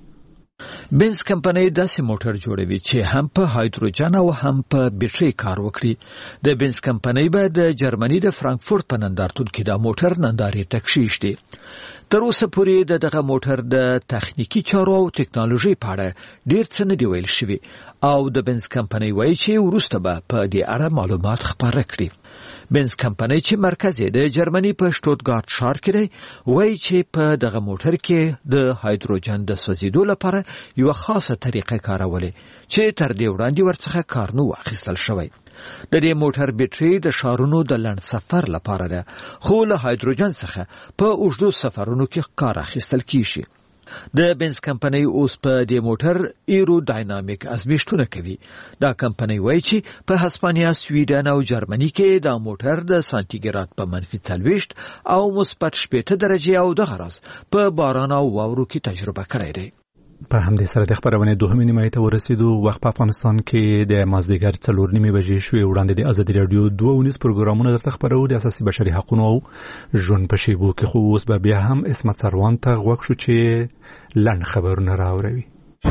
بنز کمپنۍ داسې موټر جوړوي چې هم په هایدروجن او هم په بیټرۍ کار وکړي. د بنز کمپنۍ به د جرمني د فرانکفورت په نندارتون کې دا موټر نندارې ته کښېږدي. تر اوسه پورې د دغه موټر د تخنیکی چارو او ټکنالوژي په اړه ډېر څه نه دی ویل شوی او د بنز کمپنۍ وایي چې وروسته به په دې اړه معلومات خپاره کړي. بنز کمپنۍ چې مرکز یې د جرمني په شټوتګارت ښار کې دی وایي چې په دغه موټر کې د هایدروجن د سوځیدو لپاره یو خاصه طریقه کارولې چې تر دې وړاندې ورڅخه کار نه واخیستل شوی. د دې موټر بیټري د ښارونو د لنډ سفر لپاره ده خو له هایدروجن څخه په اوږدو سفرونو کې کار اخیستل کیږي. د بنز کمپنۍ اوس په دې موټر ایروداینامیک ازمیښتونه کوي. دا کمپنۍ وایي چې په هسپانیا، سویډن او جرمني کې دا موټر د سانتیګراد په منفي څلوېښت او مثبت شپېته درجې او دغه راز په باران او واورو کې تجربه کړی دی. په همدې سره د خبرونې دوهمې نیمایي ته ورسېدو. وخت په افغانستان کې د مازدیګر څلور نیمې بجې شوې. وړاندې د ازادي راډیو دوه ونیز پروګرامونه درته خبرو د اساسي بشري حقوقو او ژوند په شیبو کې. خو اوس به بیا هم اسمت سروان ته غوږ شو چې لنډ خبرونه راوړي.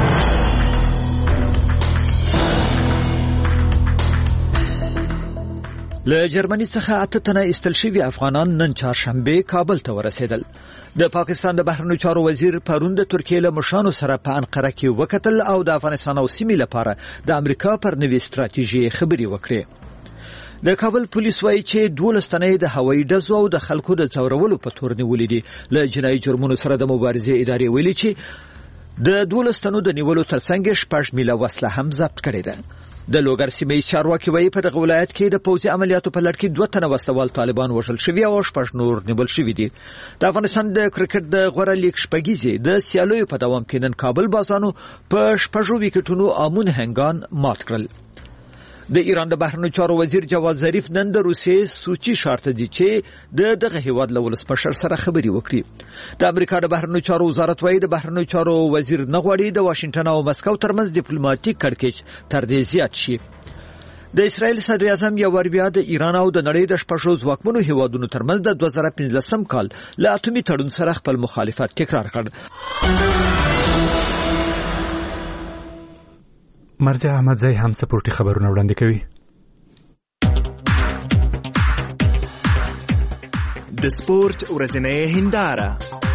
له جرمني څخه اته تنه ایستل شوي افغانان نن چهارشنبه کابل ته ورسېدل. د پاکستان د بهرنیو چارو وزیر پرون د ترکیې له مشرانو سره په انقره کې وکتل او د افغانستان او سیمې لپاره د امریکا پر نوې ستراتیژي خبرې وکړې. د کابل پولیس وایي چې دولس تنه د هوایي ډزو او د خلکو د ځورولو په تور نیولې دي. له جنایي جرمونو سره د مبارزې ادارې ویلي چې د دولس تنو د نیولو ترڅنګ شپږ میله وسله هم ضبط کړې ده. د لوګر سیمې چارواکي وایي په دغه ولایت کې د پوځي عملیاتو په لړ کې دوه تنه وسلوال طالبان وژل شوي او شپږ نور نیول شوي دي. د افغانستان د کرکټ د غوره لیګ شپږیزې د سیالیو په دوام کې نن کابل بازانو په شپږو ویکټونو امون هنګان مات کړل. د ایران د بهرنیو چارو وزیر جواد ظریف نن د روسیې سوچي ښار ته ځي چې د دغه هیواد له ولسمشر سره خبرې وکړي. د امریکا د بهرنیو چارو وزارت وایي د بهرنیو چارو وزیر نه غواړي د واشنگټن او مسکو ترمنځ ډیپلوماټیک کړکېچ تر دې زیات شي. د اسرایل صدر اعظم یو ور بیا د ایران او د نړۍ د شپږو ځواکمنو هیوادونو ترمنځ د دوه زره پنځلسم کال له اتومي تړون سره خپل مخالفت تکرار کړ. مرزي احمدزی هم سپورټي خبرونه وړاندې کوي. د سپورت ورځنۍ هنداره.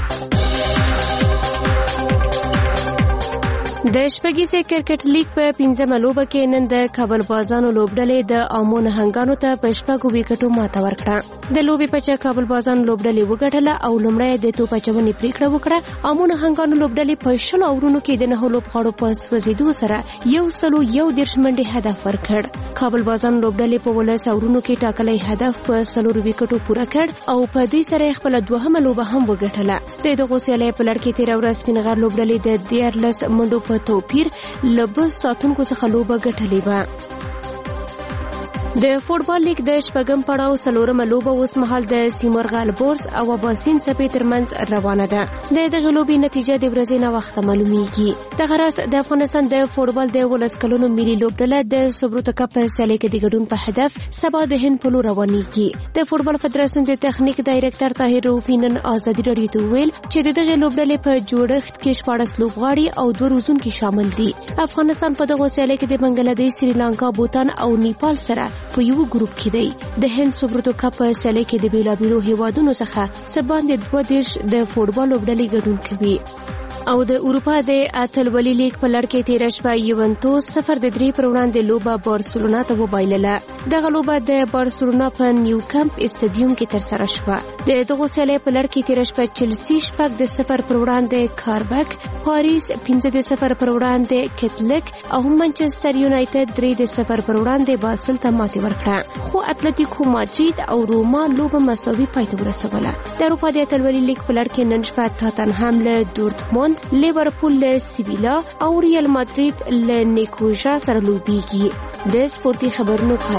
د شپږیزې کرکټ لیګ په پنځمه لوبه کې نن د کابل بازانو لوبډلې د امون هنګانو ته په شپږو ویکټو ماته ورکړه. د لوبې په چا کابل بازانو لوبډلې وګټله او لومړی د توپ اچونې پریکړه وکړه. امون هنګانو لوبډلې په شل اورونو کې د نهو لوبغاړو په سوځېدو سره یو سلو یو دېرش منډې هدف ورکړ. کابل بازانو لوبډلې په ولس اورونو کې ټاکلی هدف په څلورو ویکټو پوره کړ او په دې سره خپل دوهمه لوبه هم وګټله. د دغه سیالۍ په لړ کې تیر ورځ سپینغر لوبډلې د دیارلس منډو په توپیر لبس ساتونکو څخه لوبه ګټلې وه. د فوټبال لیګ د شپږم پړاو څلورمه لوبه اوس مهال د سیمرغ البورز او اباسین څپې ترمنځ روانه ده. د دغه لوبې نتیجه د ورځې نه وخته معلومیږي. دغه راز د افغانستان د فوټبال د ولس کلونو ملي لوبډله د سوبروتو کپ په سیالۍ کې د ګډون په هدف سبا د هند په لور روانېږي. د فوټبال فدراسیون د تخنیک ډایرکټر طاهر روفي نن ازادي راډیو ته ویل چې د دغه لوبډلې په جوړښت کې شپاړس لوبغاړي او دوه روزونکي شامل دي. افغانستان په دغه سیالۍ کې د بنگلادیش، سریلانکا، بوتان او نیپال سره په یو ګروپ کې دی. د هند سوبروتو کپ په سیالۍ کې د بیلابیلو هیوادونو څخه څه باندې دوه دېرش د فوټبال لوبډلې ګډون کوي. او د اروپا د اتلولي لیګ په لړ کې تیر شپه یوونتوس صفر د درې پر وړاندې لوبه بارسلونا ته وبایلله. دغه لوبه د بارسلونا په نیو کمپ استادیوم کې ترسره شوه. د دغه سیالۍ په لړ کې تیر شپه چلسی شپږ د صفر پر وړاندې کاربک، پاریس پنځه د صفر پر وړاندې کتلک او منچستر یونایټډ درې د صفر پر وړاندې باسل ته ماتې ورکړه. خو اتلتیکو مادرید او روما لوبه مساوي پای ته ورسوله. د اروپا د اتلولي لیګ په لړ کې نن شپه تاتنهام له دورتموند، لیورپول له سیویلا او ریال مادرید له نیکوژا سره لوبېږي. د سپورتي خبرونو پای.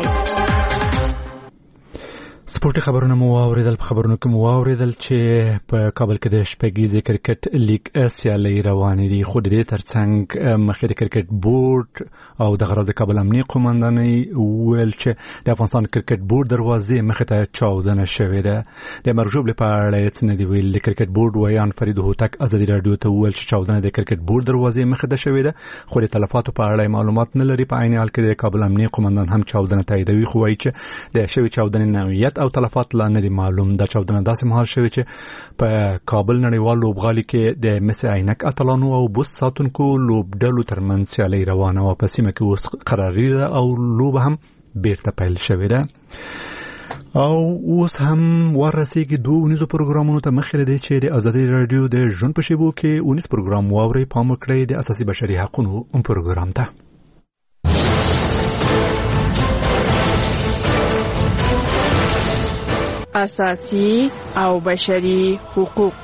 سپورتي خبرونه مو واوریدل. په خبرونو کې مو واوریدل چې په کابل کې د شپږیزې کرکټ لیګ سیالۍ روانې دي. خو د دې ترڅنګ مخکې د کرکټ بورډ او د غرض د کابل امنیه قومندانۍ ویل چې د افغانستان کرکټ بورډ دروازې مخې ته چاودنه شوې ده. د مرجوب لپاره هیڅ نه دی ویل. د کرکټ بورډ ویان فرید هوتک ازادي راډیو ته ویل چې چاودنه د کرکټ بورډ دروازې مخې ته شوې ده. خو د تلفاتو په اړه معلومات نه لري. په عین حال کې د کابل امنیه قومندان هم چاودنه تاییدوي، خو وایي چې د شوې چاودنې نوعیت او تلفات لا نه دي معلوم. دا چاودنه داسې مهال شوې چې په کابل نړیوال لوبغالي کې د مس عینک اتلانو او بوس ساتونکو لوبډلو ترمنځ سیالۍ روانه وه. په سیمه کې اوس قراري ده او لوبه هم بیرته پیل شوې ده. او اوس هم ورسېږي دوه ونیزو پروګرامونو ته مخکې دی چې د ازادي رادیو د ژوند په شیبو کې ونیز پروګرام واورئ. پام وکړئ د اساسي بشري حقوقو پروګرام ته. اساسي او بشري حقوق.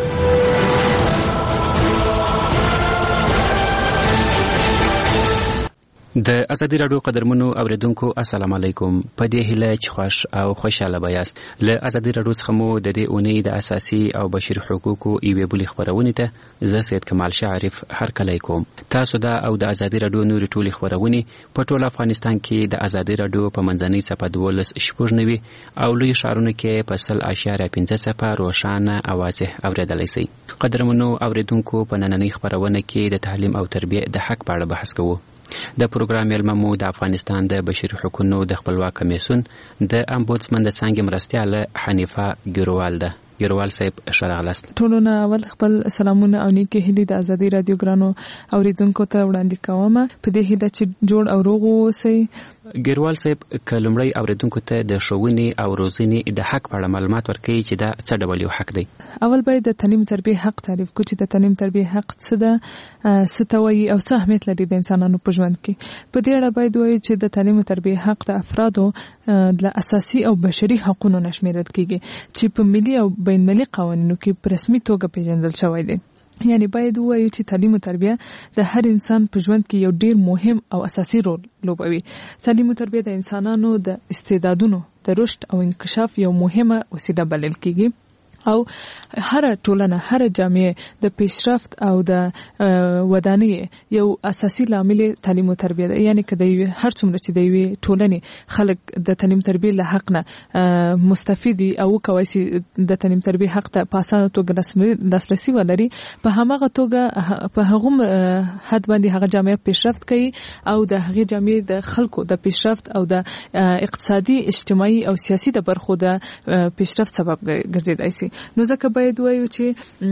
د ازادي رادیو قدرمنو اوریدونکو السلام علیکم. په دې هیله چې خوش او خوشاله بیاست. له ازادي رادیو څخه مو د دې اونۍ د اساسي او بشري حقوقو ایوې بلې خبرونه ته زه سید کمال شعرف هرکلی کوم. تاسو دا او د ازادي رادیو نورې ټولې خبرونه په ټول افغانستان کې د ازادي رادیو په منځنۍ صفحه دولس شپږ نوي او لوی ښارونو کې په سل اشاریه پنځه صفحه روښانه او واضح اوریدلی شئ. قدرمنو اوریدونکو په نننۍ خبرونه کې د تعلیم او تربیه د حق په اړه بحث کوو. د پروګرام مېلمه مو د افغانستان د بشري حقوقو د خپلواک کمیسیون د امبودسمن د څانګې مرستیاله حنیفه ګروال ده. ګروال صاحب شراغلاست. ټولو نه اول خپل سلامونه او نیکه هیلې د ازادي رادیو ګرانو اوریدونکو ته وړاندې کوم. په دې هیله چې جوړ او روغ اوسئ. ګروال صاحب کلمړی اوریدونکو ته د ښوونې او روزنې د حق په اړه معلومات ورکړي چې دا څه ډول یو حق دی. اول باید د تعلیم تربیه حق تعریف کړو چې د تعلیم تربیه حق څه ده، څه ته وایي او څه اهمیت لري د انسانانو په ژوند کې. په دې اړه باید وایي چې د تعلیم تربیه حق د افرادو د اساسي او بشري حقوقو نشمیرل کیږي چې په ملي او بین المللي قوانینو کې په رسمي توګه پیژندل شوی دی. یعنی باید وایو چې تعلیم او تربیه د هر انسان په ژوند کې یو ډیر مهم او اساسي رول لوبوي. تعلیم او تربیه د انسانانو د استعدادونو د رشد او انکشاف یو مهمه وسیله بلل کیږي او هر ټولنه هر جامعه د پیشرفت او د ودانۍ یو اساسي لامل تعلیم او تربیه ده. یعنی کله هر څومره چې د یوې ټولنې خلک د تعلیم تربیه له حق نه مستفیدي او کوي د تعلیم تربیه حق ته په اسانه توګه لاسرسي ولري، په هماغه توګه په هغه حد باندې هغه جامعه پیشرفت کوي او د هغه جامعه د خلکو د پیشرفت او د اقتصادي اجتماعي او سیاسي د برخو د پیشرفت سبب ګرځیدای شي. نو ځکه باید وایو چې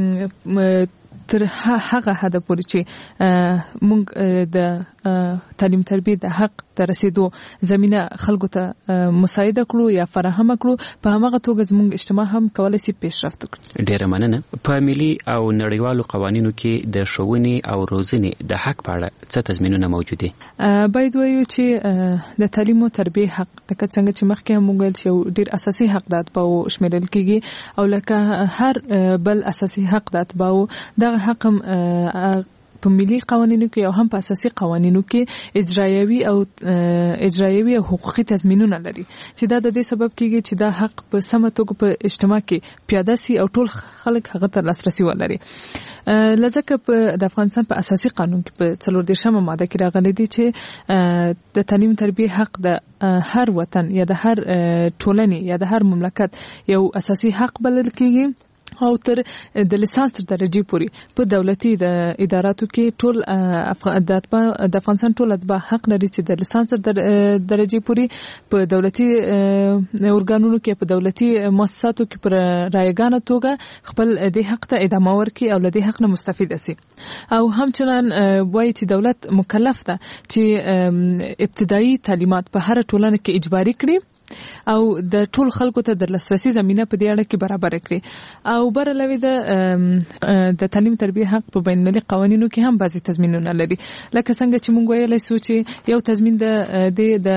تر هغه حد پورې چې موږ د تعلیم تربیه د حق ته رسیدو زمينه خلکو ته مساعده کړو یا فراهم کړو، په هماغه توګه زموږ اجتماع هم کولای شي پیشرفت وکړي. ډیره مننه. په ملي او نړیوالو قوانینو کې د ښوونې او روزنې د حق په اړه څه تضمینونه موجود دي؟ باید وایو چې د تعلیم او تربیه حق لکه څنګه چې مخکې هم ویل چې ډیر اساسي حق د اتباعو شمیرل کیږي او لکه هر بل اساسي حق د اتباعو د حق هم په ملي قوانینو کې او هم په اساسي قوانینو کې اجرایوي او اجرایوي او حقوقي تضمینونه لري چې دا د دې سبب کیږي چې دا حق په سمه توګه په اجتماع کې پیاده سي او ټول خلک هغه ته لاسرسي ولري. لکه په د افغانستان په اساسي قانون کې په څلور دېرشمه ماده کې راغلي دي چې د تعلیم تربیه حق د هر وطن یا د هر ټولنې یا د هر مملکت یو اساسي حق بلل کیږي او تر د لیسانس تر درجه پورې په دولتي د اداراتو کې ټول د افغانستان ټول اتباع حق لري چې د لیسانس تر درجه پورې په دولتي اورګانونو کې په دولتي مؤسساتو کې پر رایګانه توګه خپل د حق ته ادامه ورکړي او له دې حق نه مستفید شي. او همچنان وایي چې دولت مکلف ده چې ابتدایي تعلیمات په هر ټولنه کې اجباري کړي او د ټول خلکو ته د لاسرسي زمينه په دې اړه کې برابر کړي او برلوي د د تعلیم تربیه حق په بین المللي قوانینو کې هم بعضي تضمینونه لري. لکه څنګه چې موږ ویلای شو چې یو تضمین د د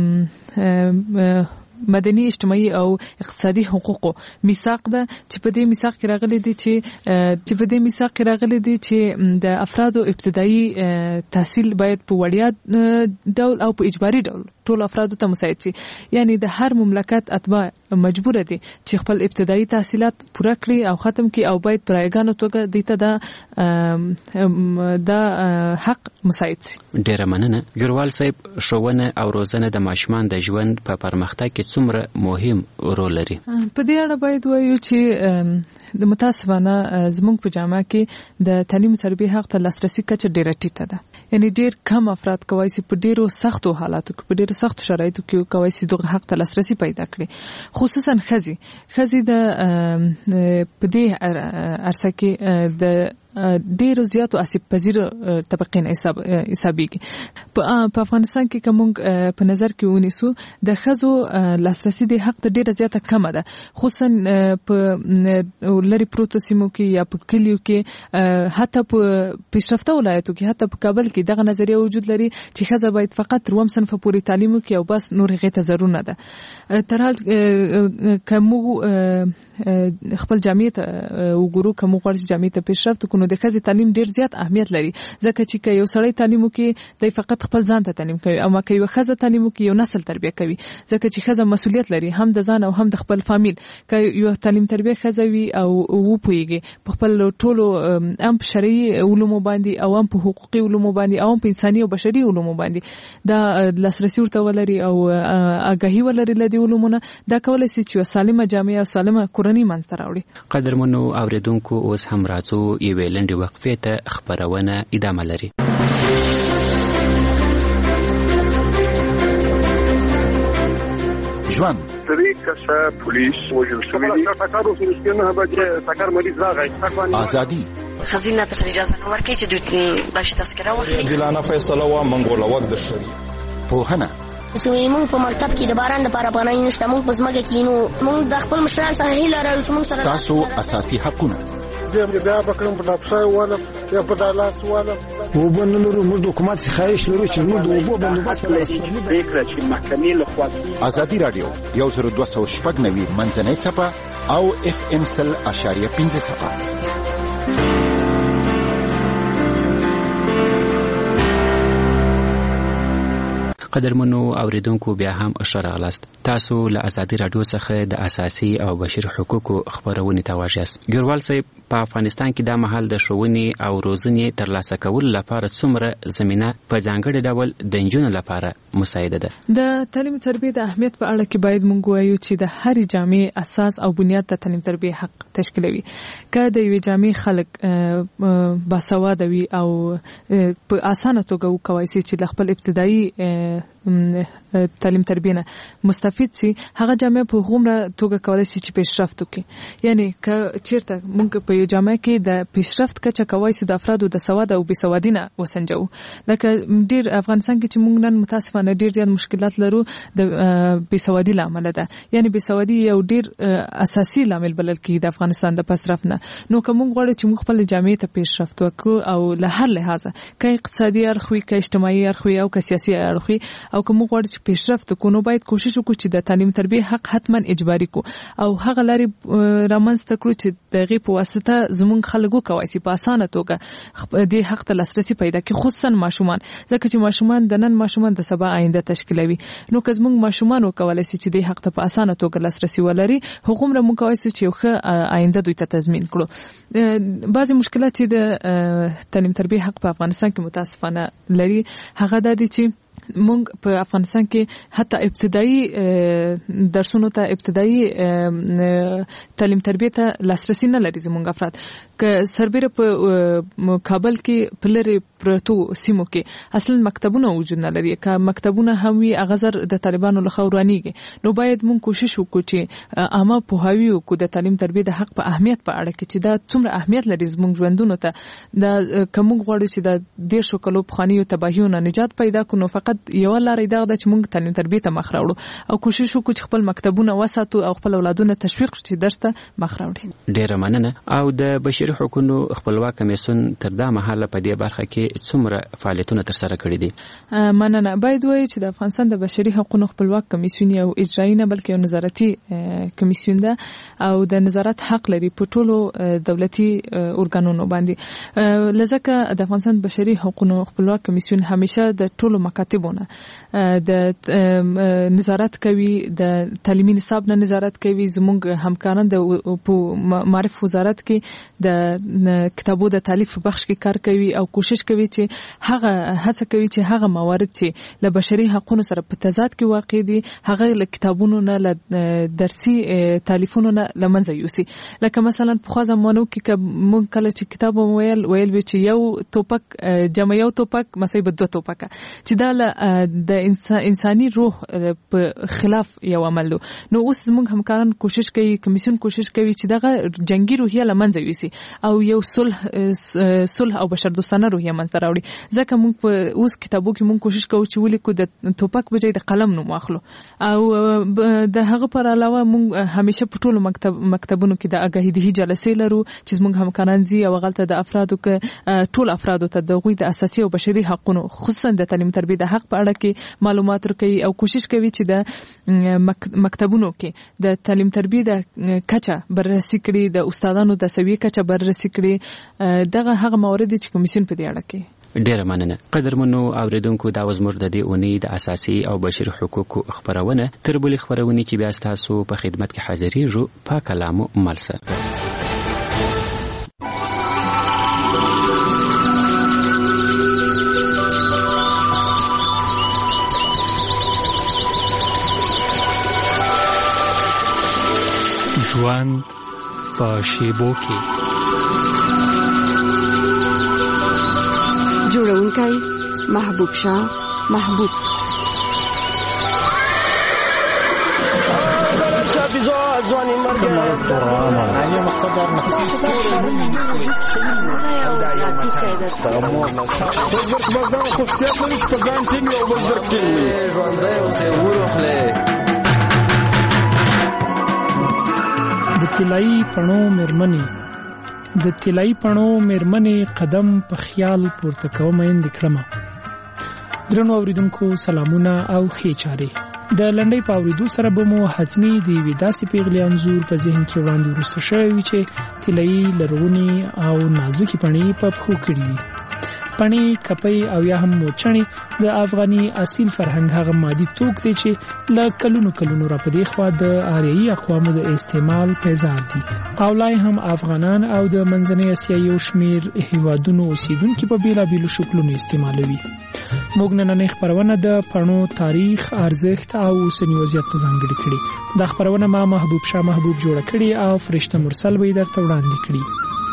مدني اجتماعي او اقتصادي حقوقو میثاق ده چې په دې میثاق کې راغلي دي چې چې په دې میثاق کې راغلي دي چې د افرادو ابتدایي تحصیل باید په وړیا ډول او په اجباري ډول ټول افرادو ته مساعد شي. یعنی د هر مملکت اتباع مجبور دي چې خپل ابتدایي تحصیلات پوره کړي او ختم کړي او باید پرایګانو توګه دته دا دا حق مساعد شي. ډیره مننه. ګروال صاحب، ښوونه او روزنه د ماشومان د ژوند په پرمختګ کې څومره مهم رول لري؟ په دې اړه باید وایو چې د متاسفانه زموږ په جامعه کې د تعلیم تربیه حق ته لاسرسي کچه ډیره ټیټه ده. یعنی ډیر کم افراد کوي چې په ډیرو سختو حالاتو کې په ډیرو سختو شرایطو کې کوي چې دغه حق ته لاسرسي پیدا کړي، خصوصا خزي خزي د په دې ارسه کې د ډېر زیاتو اسیب پذیر طبقې نه حساب حسابيږي په افغانستان کې کوم په نظر کې ونیسو د خزو لاسرسي د حق ته ډېر زیاته کم ده خصوصا په لری پروتو سیمو کې یا په کلیو کې حتی په پیشرفته ولایتو کې حتی په کابل کې دغه نظریه وجود لري چې خزه باید فقط روم صنف پورې تعلیم وکړي او بس نور هغه ته ضرور نه ده ترحال کومو خپل جامعه وګورو کوم غواړي جامعه ته پیشرفت کوو د خزې تعلیم ډیر زیات اهمیت لري ځکه چې یو سړی تعلیم کوي د فقط خپل ځان ته تعلیم کوي او ما کوي خزه تعلیم کوي یو نسل تربیه کوي ځکه چې خزه مسؤلیت لري هم د ځان او هم د خپل فامیل کوي یو تعلیم تربیه خزوي او و پويږي په خپل ټولو ام شرعي علوم باندې او ام په حقوقي علوم باندې او په انساني او بشري علوم باندې دا لاسرسي ورته ولري او آگاهي ولري لدی علومونه دا کولای شي چې سالمه جامعه او سالمه کورنۍ منځته راوړي قدرمنو اوریدونکو اوس هم راځو یوې لنډې وقفې ته خبرونه ادامه لري ژوند سری کسه پولیس وجل شوی دی تکارو سرسکنه بچه تکار مریض راغی آزادی خزینه تر اجازه ورکړي چې دوی باش تذکره واخلي دلانه فیصله وا منګول وخت د شری پوهنه سوی مونږ په مکتب کې د باران د پاره پناه نشته مونږ په ځمکه کې نو مونږ د خپل مشران سره هیله لرو چې مونږ سره تاسو اساسي حقونه زه بیا بکرم په ډاکټر والا یا په دالاس والا وبنلو موږ د حکومت خواهش لرو چې موږ د وبو بندوبست ولرو فکر چې محکمې له خوا ازادي رادیو یو زر دوه سوه شپږ نوي منځنۍ چپه او اف ام سل اشاریه پنځه چپه قدرمنو اوریدونکو بیا هم اشراغلاست تاسو له ازادي رادیو څخه د اساسي او بشري حقوقو خبرونه تواجس ګوروال صاحب په افغانستان کې د محل د شوونې او روزنې ترلاسه کول لپاره څومره زمينه په ځانګړي ډول د انجونو لپاره مساعده ده د تعلیم تربیه د اهمیت په اړه کې باید مونږ وایو چې د هر جامعې اساس او بنیاد د تعلیم تربیه حق تشکیلوي که د یوې جامعې خلک باسواده وي او په اسانه توګه وکوي چې خپل ابتدایي تعلیم تربیه نه مستفید شي هغه جامعه په غومره توګه کولای شي چې پیشرفت وکړي یعنی که چیرته مونږ په یو جامعه کې د پیشرفت کچه کوي چې د افرادو د سواد او بې سوادي نه وسنجو لکه ډیر افغانستان کې چې مونږ نن متاسفانه ډیر زیات مشکلات لرو د بې سوادي لامل ده یعنی بې سوادي یو ډیر اساسي لامل بلل کېږي د افغانستان د پسرف نه نو کوم غواړي چې موږ خپل جامعه ته پیشرفت وکړو او له هر لحاظه که اقتصادي اړخ وي که اجتماعي اړخ وي او که سیاسي اړخ وي او کوم غواړي چې پیشرفت وکړو نو باید کوشش وکړو چې د تعلیم تربیه حق حتما اجباري کو او هغه لاري رامنځته کړو چې دغه په واسطه زمونږ خلکو کوي چې په اسانه توګه د حق ته لاسرسي پیدا کړي خصوصا ماشومان ځکه چې ماشومان د نن ماشومان د سبا آینده تشکیلوي نو که زمونږ ماشومان وکولای شي چې د حق ته په اسانه توګه لاسرسي ولري هغوم را مونږ کوي چې یو ښه آینده دوی ته تضمین کړو بعضی مشکلات چې د تعلیم تربیه حق په افغانستان کې متاسفانه لري هغه د دې چې مونږ په افغانستان کې حتی ابتدایي درسونو ته ابتدایي تعلیم تربیه ته لاسرسي نه لري زموږ افراد که سربېره په کابل کې په لرې پرتو سیمو کې اصلا مکتبونه وجود نه لري که مکتبونه هم وي هغه زر د طالبانو له خوا ورانیږي نو باید مونږ کوشش وکړو چې عامه پوهاوی وکړو د تعلیم تربیه د حق په اهمیت په اړه کې چې دا څومره اهمیت لري زموږ ژوندونو ته دا کوم غواړي چې د دیرشو کلو پخوانیو تباهیونو نجات پیدا کړو نو فقط یو لارې دا ده چې موږ تعلیم تربیه ته مخ راوړو او کوشش وکړو چې خپل مکتبونه وساتو او خپل اولادونه تشویق کړو چې درس ته مخ راوړي ډیره مننه او د بشري حقوقو خپلواک کمیسیون تر دا مهاله په دې برخه کې څومره فعالیتونه تر سره کړي دي مننه باید وایي چې د افغانستان د بشري حقوقو خپلواک کمیسیون یو اجرایي نه بلکې یو نظارتي کمیسیون ده او د نظارت حق لري په ټولو دولتي ارګانونو باندې لزکه د افغانستان بشري حقوقو خپلواک کمیسیون همیشه د ټولو مکاتبونو د نظارت کوي د تعلیمي نصاب نه نظارت کوي زموږ همکاران د معرف وزارت کې د کتابو د تالیف په بخش کې کار کوي او کوشش کوي کوي چې هغه هڅه کوي چې هغه موارد چې له بشري حقوقو سره په تضاد کې واقع دي هغه له کتابونو نه له درسي تالیفونو نه لمنځه یوسي. لکه مثلا په خو زمانو کې مونږ کله چې کتاب ویل ویل وی چې یو توپک جمع یو توپک مسای به دوه توپک چې دا د انساني روح په خلاف یو عمل دو. نو اوس موږ همکاران کوشش کوي کمیسیون کوشش کوي چې دغه جنگي روحیه لمنځه یوسي او یو صلح صلح او بشر دوستانه روحیه منځ راوړي. ځکه موږ په اوس کتابو کې موږ کوشش کوو چې ولیکو د توپک بجای د قلم نوم واخلو او د هغه پر علاوه موږ همیشه په ټولو مکتب مکتبونو کې د اگاهیدهي جلسې لرو چې موږ همکاران زی او غلطه د افرادو کې ټول افرادو ته د غوي د اساسي او بشري حقوقو خصوصا د تعلیم تربیه د حق په اړه کې معلومات ورکوي او کوشش کوي چې د مکتبونو کې د تعلیم تربیه د کچه بررسي کړي د استادانو د سویې کچه بررسي کړي. دغه هغه موارد چې کمیسیون په دې اړه کې ډیره مننه. قدرمنو اوریدونکو دا وزمر د دې اونۍ د اساسي او بشري حقوقو خبرونه تر بلې خبرونه چې بیا تاسو په خدمت کې حاضرېږو په کلامو ملسه. ژوند په شیبو کې جوړونکی محبوب شاه محبوب ځواني مرګ علی مقصد در د طلایي پڼو مېرمنې د طلایي پڼو مېرمنې قدم په خیال پورته کوم اند کړم. درنو اوریدونکو سلامونه او ښې چارې. د لنډۍ په اوریدو سره به مو حتمي د یوې داسې پیغلې انځور په ذهن کې وړاندې وروسته شوی وي چې طلایي لرغونې او نازکې پڼې په پښو کړي وي. پڼې کپۍ او یا هم موچڼې د افغاني اصیل فرهنګ هغه مادي توک دی چې له کلونو کلونو را په دې خوا د آریایي اقوامو د استعمال پیزار دي او لای هم افغانان او د منځنۍ اسیا یو شمیر هیوادونو اوسیدونکي په بیلابیلو شکلونو استعمالوي. موږ نننۍ خبرونه د پڼو تاریخ، ارزښت او اوسنی وضعیت ته ځانګړې کړې. دا خبرونه ما محبوب شاه محبوب جوړه کړې او فرشته مرسل به یې درته وړاندې کړي.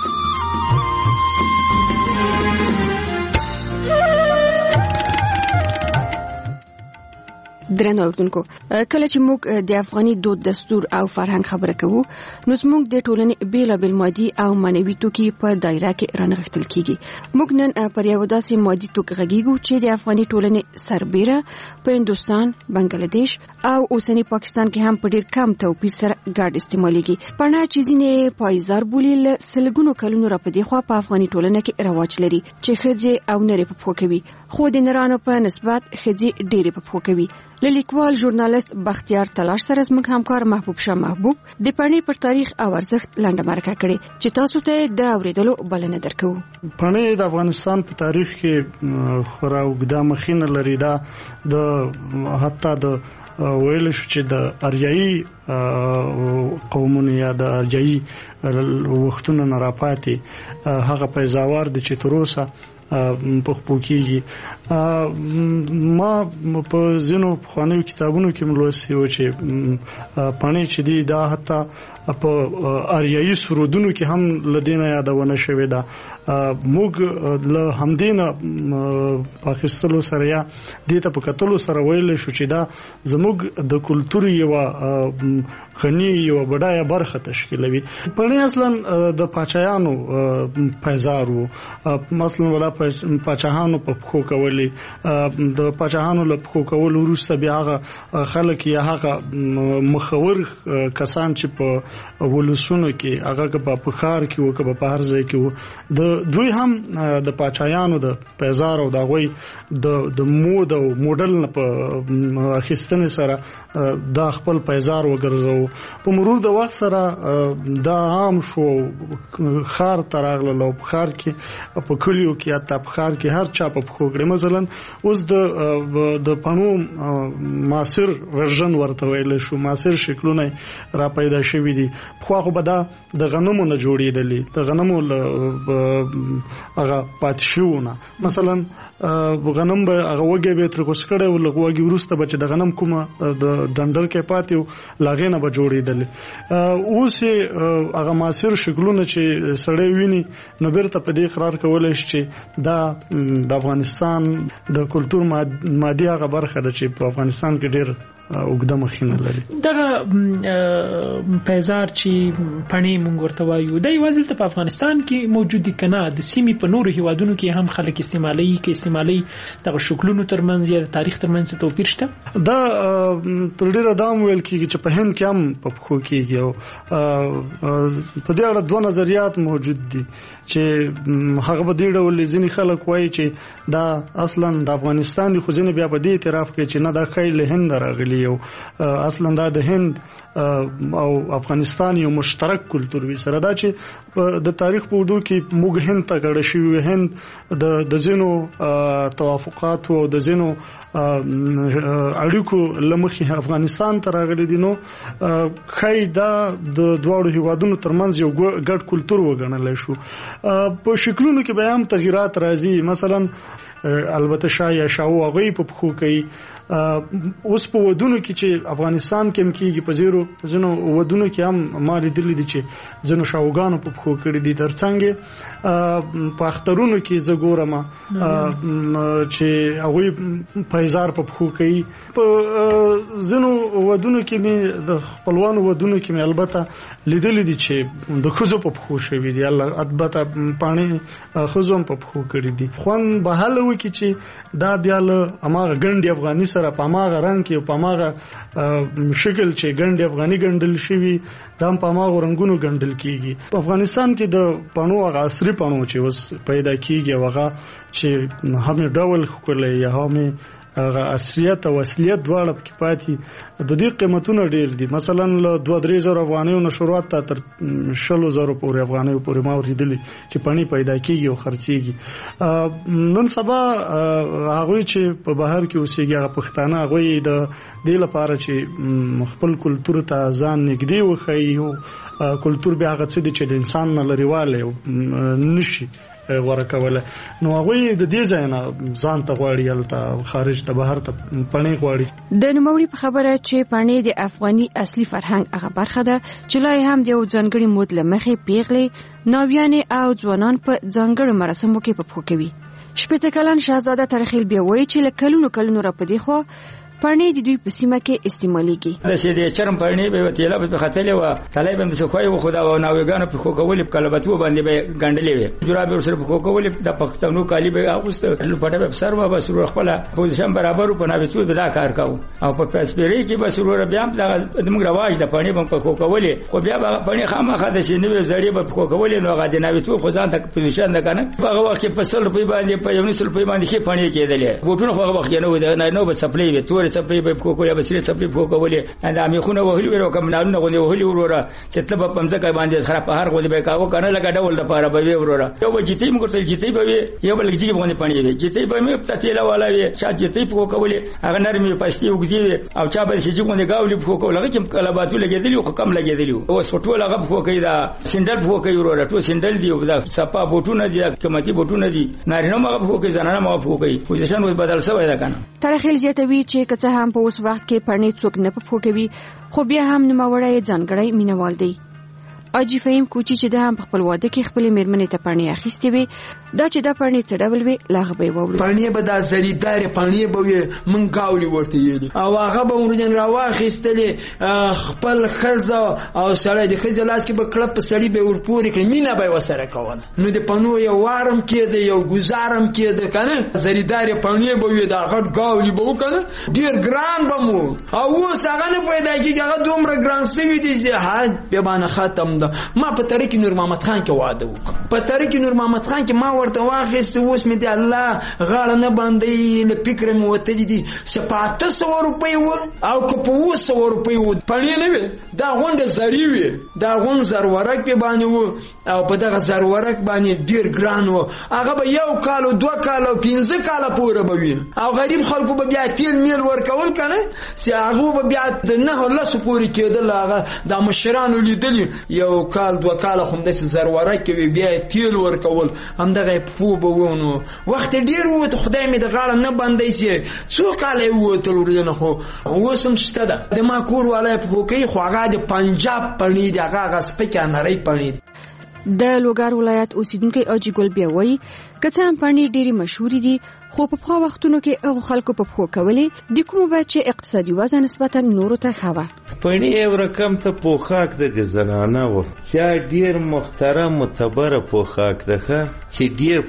درنو اوریدونکو، کله چې موږ د افغاني دود، دستور او فرهنګ خبره کوو نو موږ د ټولنې بیلابیل مادي او معنوي توکي په دایره کې رانغښتل کیږي. موږ نن پر یو داسې مادي توک غږیږو چې د افغاني ټولنې سربېره په هندستان، بنگلاديش او اوسنی پاکستان کې هم په ډیر کم توپیر سره ګډ استعمالېږي. پڼه چې ځینې پایزار بولي له سلګونو کلونو را په دې خوا په افغاني ټولنه کې رواج لري چې ښځې او نرۍ په پښو کوي، خو د نرانو په نسبت ښځې ډېرې په پښو کوي. لیکوال ژورنالیست بختیار تلاش سره زموږ همکار محبوب شاه محبوب د پڼې پر تاریخ او ارزښت لنډه مرکه کړې چې تاسو ته د اوریدلو بلنه درکو. پڼې د افغانستان په تاریخ کې خورا اوږده مخینه لري. دا د حتی د ویل شو چې د اریایي قومونو یا د اریایي وختونو نه راپاتې هغه پیزاوار د چې تر اوسه په خپل کېږي. ما په ځینو پخوانیو کتابونو کې ملوثي و چې پڼې چې دی دا حتی په اریایي سرودونو کې هم لدینه یادونه شوې ده. موږ له همدینه پاکستان سره یا دې ته په کتلو سره ویل شو چې دا زموږ د کلتور یو غني یو بډایه برخه تشکیلوي. پڼې اصلا د پاچایانو پیزار وو. مثلا ولا پاچاهانو په پخو کولې د پاچاهانو له پخو کول وروسته بیا هغه خلک یا هغه مخور کسان چې په ولسونو کې هغه په پخار کې وو که په هر ځای کې وو د دوی هم د پاچایانو د پیزار او د غوي د د مود او موډل په اخیستنې سره د خپل پیزار وګرځاو په مرور د وخت سره دا عام شو، خار تراغله لو خار کې په کلیو کې یا په خار کې هر چا په خو کړي. مثلا اوس د د پانو معاصر ورژن ورته ویل شو، معاصر شکلونه را پیدا شوي دي. خو خو به دا د غنمو نه جوړېدلې، د غنمو هغه پاتې شوونه. مثلا غنم به هغه وږی به تر کوس کړی و، لږ وږي وروسته به چې د غنم کومه د ډنډر کې پاتې و لاغې نه به جوړېدلې. اوس یې هغه معاصر شکلونه چې سړی ویني نو بیرته په دې اقرار کولی شي چې دا د افغانستان د کلتور مادي هغه برخه ده چې په افغانستان کې ډېر اوږده مخینه لري. دغه پیزار چې پڼې مونږ ورته وایو دا یوازې په افغانستان کې موجود دي کنه د سیمې په نورو هیوادونو کې هم خلک استعمالي کې استعمالي دغه شکلونو ترمنځ یا د تاریخ ترمنځ توپیر شته؟ دا تر ډیره دام ویل کېږي چې په هند کې هم په پخو کېږي او په دې اړه دوه نظریات موجود دي چې هغه په دې ډول ځینې خلک وایي چې دا اصلا د افغانستان دي، خو ځینې بیا په دې اعتراف کوي چې نه دا ښایي له هند راغلي یو اصلا دا د هند او افغانستان یو مشترک کلتور وي. سره دا چې د تاریخ په اوږدو کې موږ هند ته کډه شوي، هند د د ځینو توافقات او د ځینو اړیکو لمخې افغانستان ته راغلي دي. نو ښایي دا د دواړو هیوادونو ترمنځ یو ګډ کلتور وګڼلی شو. په شکلونو کې به هم تغیرات راځي. مثلا البته شاه یا شاو هغوی په پخو کوي. اوس په ودونو کې چې افغانستان کې هم کېږي، په زیرو ځینو ودونو کې هم ما لیدلي دي چې ځینو شاوګانو په پخو کړي دي. تر څنګ په اخترونو کې زه ګورم چې هغوی پیزار په پخو کوي. په ځینو ودونو کې مې د خپلوانو ودونو کې مې البته لیدلي دي چې د ښځو په پخو شوي دي، البته پاڼې ښځو هم په پخو کړي دي. خوند به هله وکړي چې دا بیا له هماغه ګنډې افغاني سره په هماغه رنګ کې په هماغه شکل چې ګنډې افغاني ګنډل شوي دا هم په هماغو رنګونو ګنډل کېږي. په افغانستان کې د پڼو هغه عصري پڼو چې اوس پیدا کېږي او هغه چې هم ډول ښکلی یا هم هغه اصلیت او اصلیت دواړه پکې پاتې، د دې قیمتونه ډېر دي. مثلا له دوه درې زره افغانیو نه شروعات ته تر شلو زره پورې افغانیو پورې ما اورېدلي چې پڼې پیدا کېږي او خرڅېږي. نن سبا هغوی چې په بهر کې اوسېږي هغه پښتانه هغوی د دې لپاره چې خپل کلتور ته ځان نږدې وښیي او کلتور بیا هغه څه دي چې د انسان نه لرې والی نشي غوره کوله، نو هغوی د دې ځای نه ځان ته غواړي هلته خارج ته بهر ته پڼې غواړي. د نوموړي په خبره چې پڼې د افغاني اصلي فرهنګ هغه برخه ده چې لا هم د یو ځانګړي مود له مخې پیغلې، ناویانې او ځوانان په ځانګړو مراسمو کې په پښو کوي. شپېته کلن شهزاده ترخیل بیا وایي چې له کلونو کلونو را پدې خوا پڼې د دوی په سیمه کې استعمالېږي. د سې د چرم پڼې به وتیلا په خاتلې و تلای به د سخوي و خدا و ناوګانو په خو کولې په کلبتو باندې به ګنډلې وي، جرابې سره په خو کولې د پښتنو کالی به اغوست پټه به سر و به سرور خپل پوزیشن برابر په ناوېتو به دا کار کاو او په پاسپری کې به سرور بیا د موږ رواج د پڼې په خو کولې خو بیا پڼې خامخا د شنوې زړې په خو کولې نو غا د ناوېتو خو ځان ته پوزیشن نه کنه هغه وخت په سل روپۍ باندې په یو نسل روپۍ باندې کې پڼې کېدلې بوټونه خو هغه وخت نه نو به سپلې وي تور سپلې به خو کولې بسرې سپلې خو کولې اندامې خو نه وهلي ورو کوم نه نه غوندي وهلي وروره چې ته په پمځه کې باندې سره په هر غوډه به کاوه کنه لګا ډول د پاره به وروره یو به جتی موږ ته جتی به یو بل جتی باندې پانی وي جتی به مې په تیلا والا وي چې جتی په کولې هغه نرمي پښتي وګدي او چا به شي باندې گاولې په کولې چې کلباتو لګېدلی او کم لګېدلی او سټول هغه په کوي دا سندل په کوي وروره ټول سندل دی دا صفا بوټونه دي قیمتي بوټونه دي نارینه مغه په کوي زنانه مغه په کوي پوزیشن و بدل شوی دا کنه. ترخیل زیاتوي چې کڅه هم په اوس وخت کې پړنې څوک نه په کوي خو بیا هم نوموړی ځانګړی مینوال دی. اجي فهم کوچی چې د هم په خپل واده کې خپل میرمنې ته پړنې اخیستې وي دا چې دا پړنې څه ډول وي لاغه به ووري پړنې به د زریدار پړنې به من گاولي ورته یلی او هغه به ورجن راواخېستلې خپل خزه او سړی د خزه لاس کې به کړپ سړی به ورپورې کړي مینا به وسره کوله نو د پنو یو وارم کېده یو گزارم کېده کنه زریدار پړنې به وي دا غټ گاولي به وکنه ډیر ګران به مو او اوس هغه نه پیدا کېږي هغه دومره ګران سوي دي چې حد به باندې ختم ده وکړه ما په طریق نور محمد خان کې واده وکړ په طریق نور محمد خان کې ما ورته واخیست اوس مې دی الله غاړه نه باندې له فکر مې وتلی دي سپاته سو روپۍ و او که په اوه سوه روپۍ و پړې نه وي دا غونډه زری وي دا غون زرورک په باندې و او په دغه زرورک باندې ډیر ګران و هغه به یو کال او دوه کال او پنځه کال پورې به وي او غریب خلکو به بیا تیل میل ورکول کنه سی هغه به بیا نه لس پورې کېدل هغه د مشرانو لیدلی یو کال دوه کال خو د زرورک وي بیا تیل ورکول هم دغه پو به ونه وخت ډیر و خدای مې د غاړه نه باندې سي څو کال یو تل ورنه خو وسم شته ده د ما کور والے په کوي خو هغه د پنجاب پړنی دی هغه سپکه نری پړنی د لوګر ولایت اوسیدونکو اجي ګل بیا وایي کته هم پړنی ډيري مشهور دي خو په خو وختونو کې هغه خلکو په خو کولې د کوم بچي اقتصادي وزن نسبتا نورو ته خوا پړنی یو رقم ته پوخاک د زنانه و چې ډیر محترم متبر پوخاک ده چې ډیر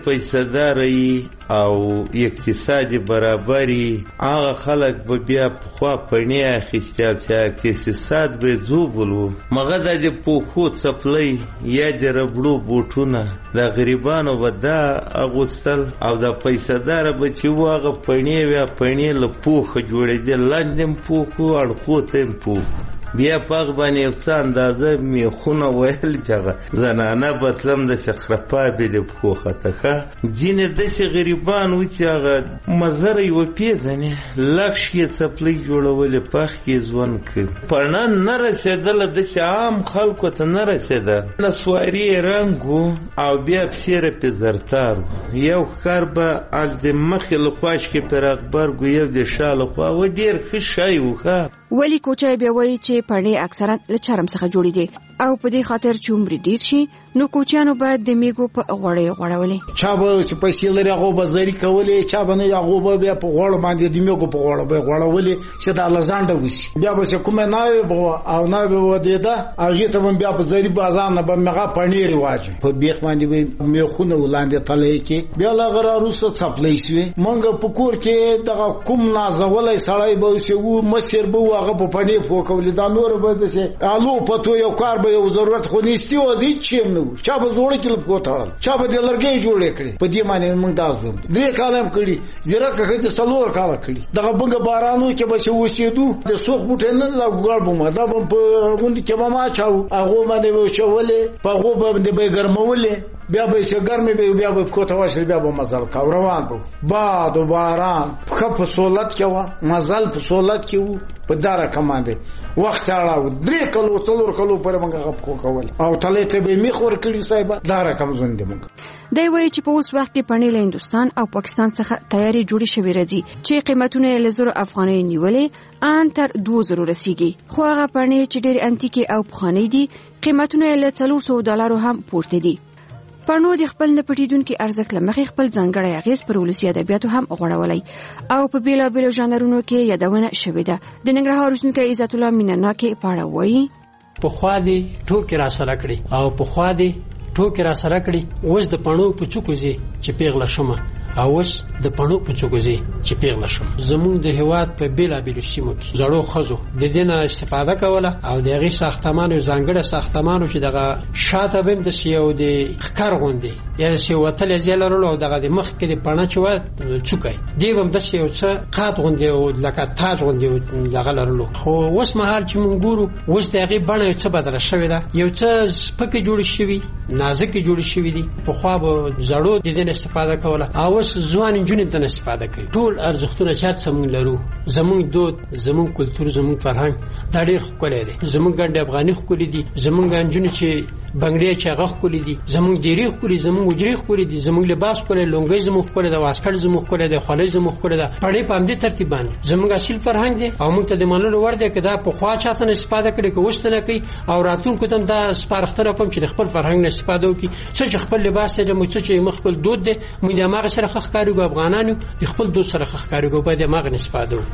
پیسې او اقتصادي برابرۍ هغه خلک به بیا په خوا پړنی اخیستل چې اقتصاد به زوبلو مګر د پوخو څپلۍ یا د ربړو بوټونه د غریبانو به دا اغوستل او د پیسېدار به چې واغه پړنی ویا پړنی له پوخه جوړېدل لاندې پوخو اړخو ته پوخ بیا پاک باندې یو څه اندازه میخونه ویل چې زنانه بتلم د شخرپا به د پوخه تکه ځینې داسې غریبان و چې هغه مزره یې وپېژنې لکش یې څپلۍ جوړولې پاخ کې ژوند کوي پړنه نه رسېدله داسې عام خلکو ته نه رسېده نسواري یې رنګ و او بیا پسې رپې زرتار و یو ښکار به د مخې له خواش کې پر غبرګو یو د شا له خوا و ډېر ښه شی و ښه ولی کوچای بیا وایي چې پړنی اکثرا له چرم څخه جوړې دي او په دې خاطر چې عمر ډیر شي نو کوچیانو باید د میګو په غوړې غوړولې چا به چې پیسې لري هغه به زری کولې چا به نه هغه به بیا په غوړ باندې د میګو په غوړ به غوړولې چې دا لزانډه وسی بیا به کومه نه به او نه به ودیدا هغه ته بیا په زری بازار نه به مغه پړنی رواج په بیخ باندې به میخونه ولاندې تلې کې بیا لغره روسه څپلې شوی مونږ په کور کې دغه کوم نازولې سړی به چې و مسیر به هغه په پړنی پوکول دا نور به دسه الو پتو یو کار به یو ضرورت خو نيستي و دي چې نو چا به زوړ کې لږ کوتاړل چا به د لرګي جوړې کړې په دې معنی موږ دا زوم درې کالم کړی زیرا که چې څلور کال کړی دغه بنګ بارانو کې به شو وسیدو د سوخ بوټ نه لا ګړ بوم دا په غونډه کې ما چاو هغه باندې وشولې په هغه باندې به ګرمولې بیا به چې ګرمي به بیا به کوته واشه بیا به مزل کا روان بو باد و باران خپ سولت کې و مزل په سولت کې و په دارا کمانده وخت اړه درې کلو څلور کلو پر موږ غپ کو کول او تلې ته به میخور کړی صاحب دارا کم زنده موږ دی وایي چې په اوس وخت کې پړنی له هندستان او پاکستان څخه تیاری جوړی شوی راځي چې قیمتونه له زر افغانۍ نیولې ان تر دوه زره رسیدي خو هغه پړنی چې ډېر انتیکي او پخوانی دي قیمتونه له څلور سوه ډالرو هم پورته دي پړنو د خپل نه پټیدونکو ارزښت لمخې خپل ځانګړی اغیز پر ولسی ادبیاتو هم غوړولای او په بیلا بیل ژانرونو کې یادونه شوې ده د ننګرهار اوسیدونکو عزت الله مینناکي پاړه وایي په خوا دي ټوکې را سره کړی او په خوا دي ټوکې را سره کړی اوس د پړنو په چوکوزي چې پیغله شمه او اوس د پړنو په چوکوزي چې پیغله شمه زموږ د هواد په بیلا بیل سیمو کې زړو خزو د دینه استفاده کوله او دغه ساختمانو ځانګړي ساختمانو چې دغه شاته بم د سیو د خکر غوندي یا سیو وتل زیلرلو او دغه د مخ کې د پړنه چوه چوکای دی بم د سیو څه قات غوندي او لکه تاج غوندي دغه لرلو خو اوس مهال چې مونږ ګورو اوس دغه بڼه څه بدل شوې ده یو څه پکې جوړ شوی نازک جوړ شوی دي په خوا به زړو د دین استفاده کوله او اوس ځوان جنونو ته استفاده کوي ټول ارزښتونه چې څمون لرو زموږ دود زموږ کلچر زموږ فرهنګ دا ډېر ښکلی دی زموږ ګنډ افغاني ښکلي دي زموږ انجونې چې بنگړي چې هغه ښکلي دي زموږ ډېری ښکلي زموږ وجري ښکلي دي زموږ لباس ښکلی لونګۍ زموږ ښکلی ده واسکټ زموږ ښکلی ده خولۍ زموږ ښکلی ده پړې په همدې ترتیب باندې زموږ اصیل فرهنګ دی او موږ ته د منلو وړ دی که دا پخوا چاته نه استفاده کړي که اوس ته نه کوي او راتلونکو ته هم دا سپارښتنه کوم چې د خپل فرهنګ نه استفاده وکړي څه چې خپل لباس دی موږ څه چې موږ خپل دود دی موږ د هماغه سره ښه ښکارېږو افغانان یو د خپل دود سره ښه ښکارېږو باید د هماغه نه استفاده وکړو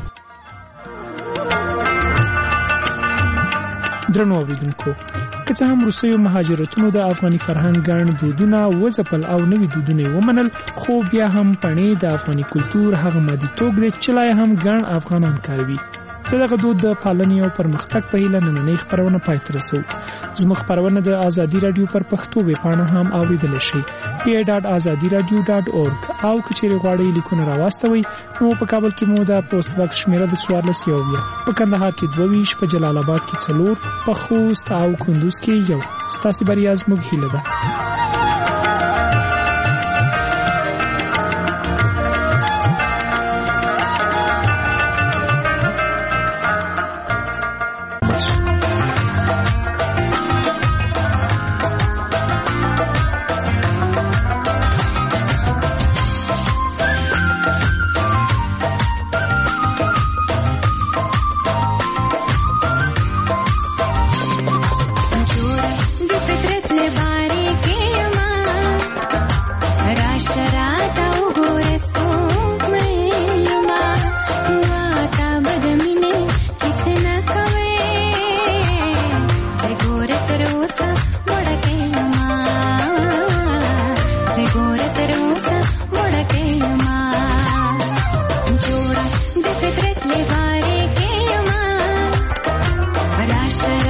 درنو اوریدونکو که څه هم روسیو مهاجرتونو د افغاني فرهنګ ګڼ دودونه وځپل او نوي دودونه ومنل خو بیا هم پړنی د افغاني کلچر هغه مادي توګ دی چې لا هم ګڼ افغانان کاروي دغه دود د پالنې او پرمختګ په هیله نننۍ خبرونه پای ته رسو. زموږ خبرونه د ازادي رادیو پر پښتو ویب پاڼه هم اوریدل شي پی ای ډاټ ازادي رادیو ډاټ اورګ او کچېرې غواړئ لیکونه راواستوي نو په کابل کې مو د پوسټ باکس شمیره د څوارلس یو بیا په کندهار کې دوه ویشت په جلال آباد کې څلور په خوست او کندوز کې یو. ستاسو بریا زموږ هیله ده. Russia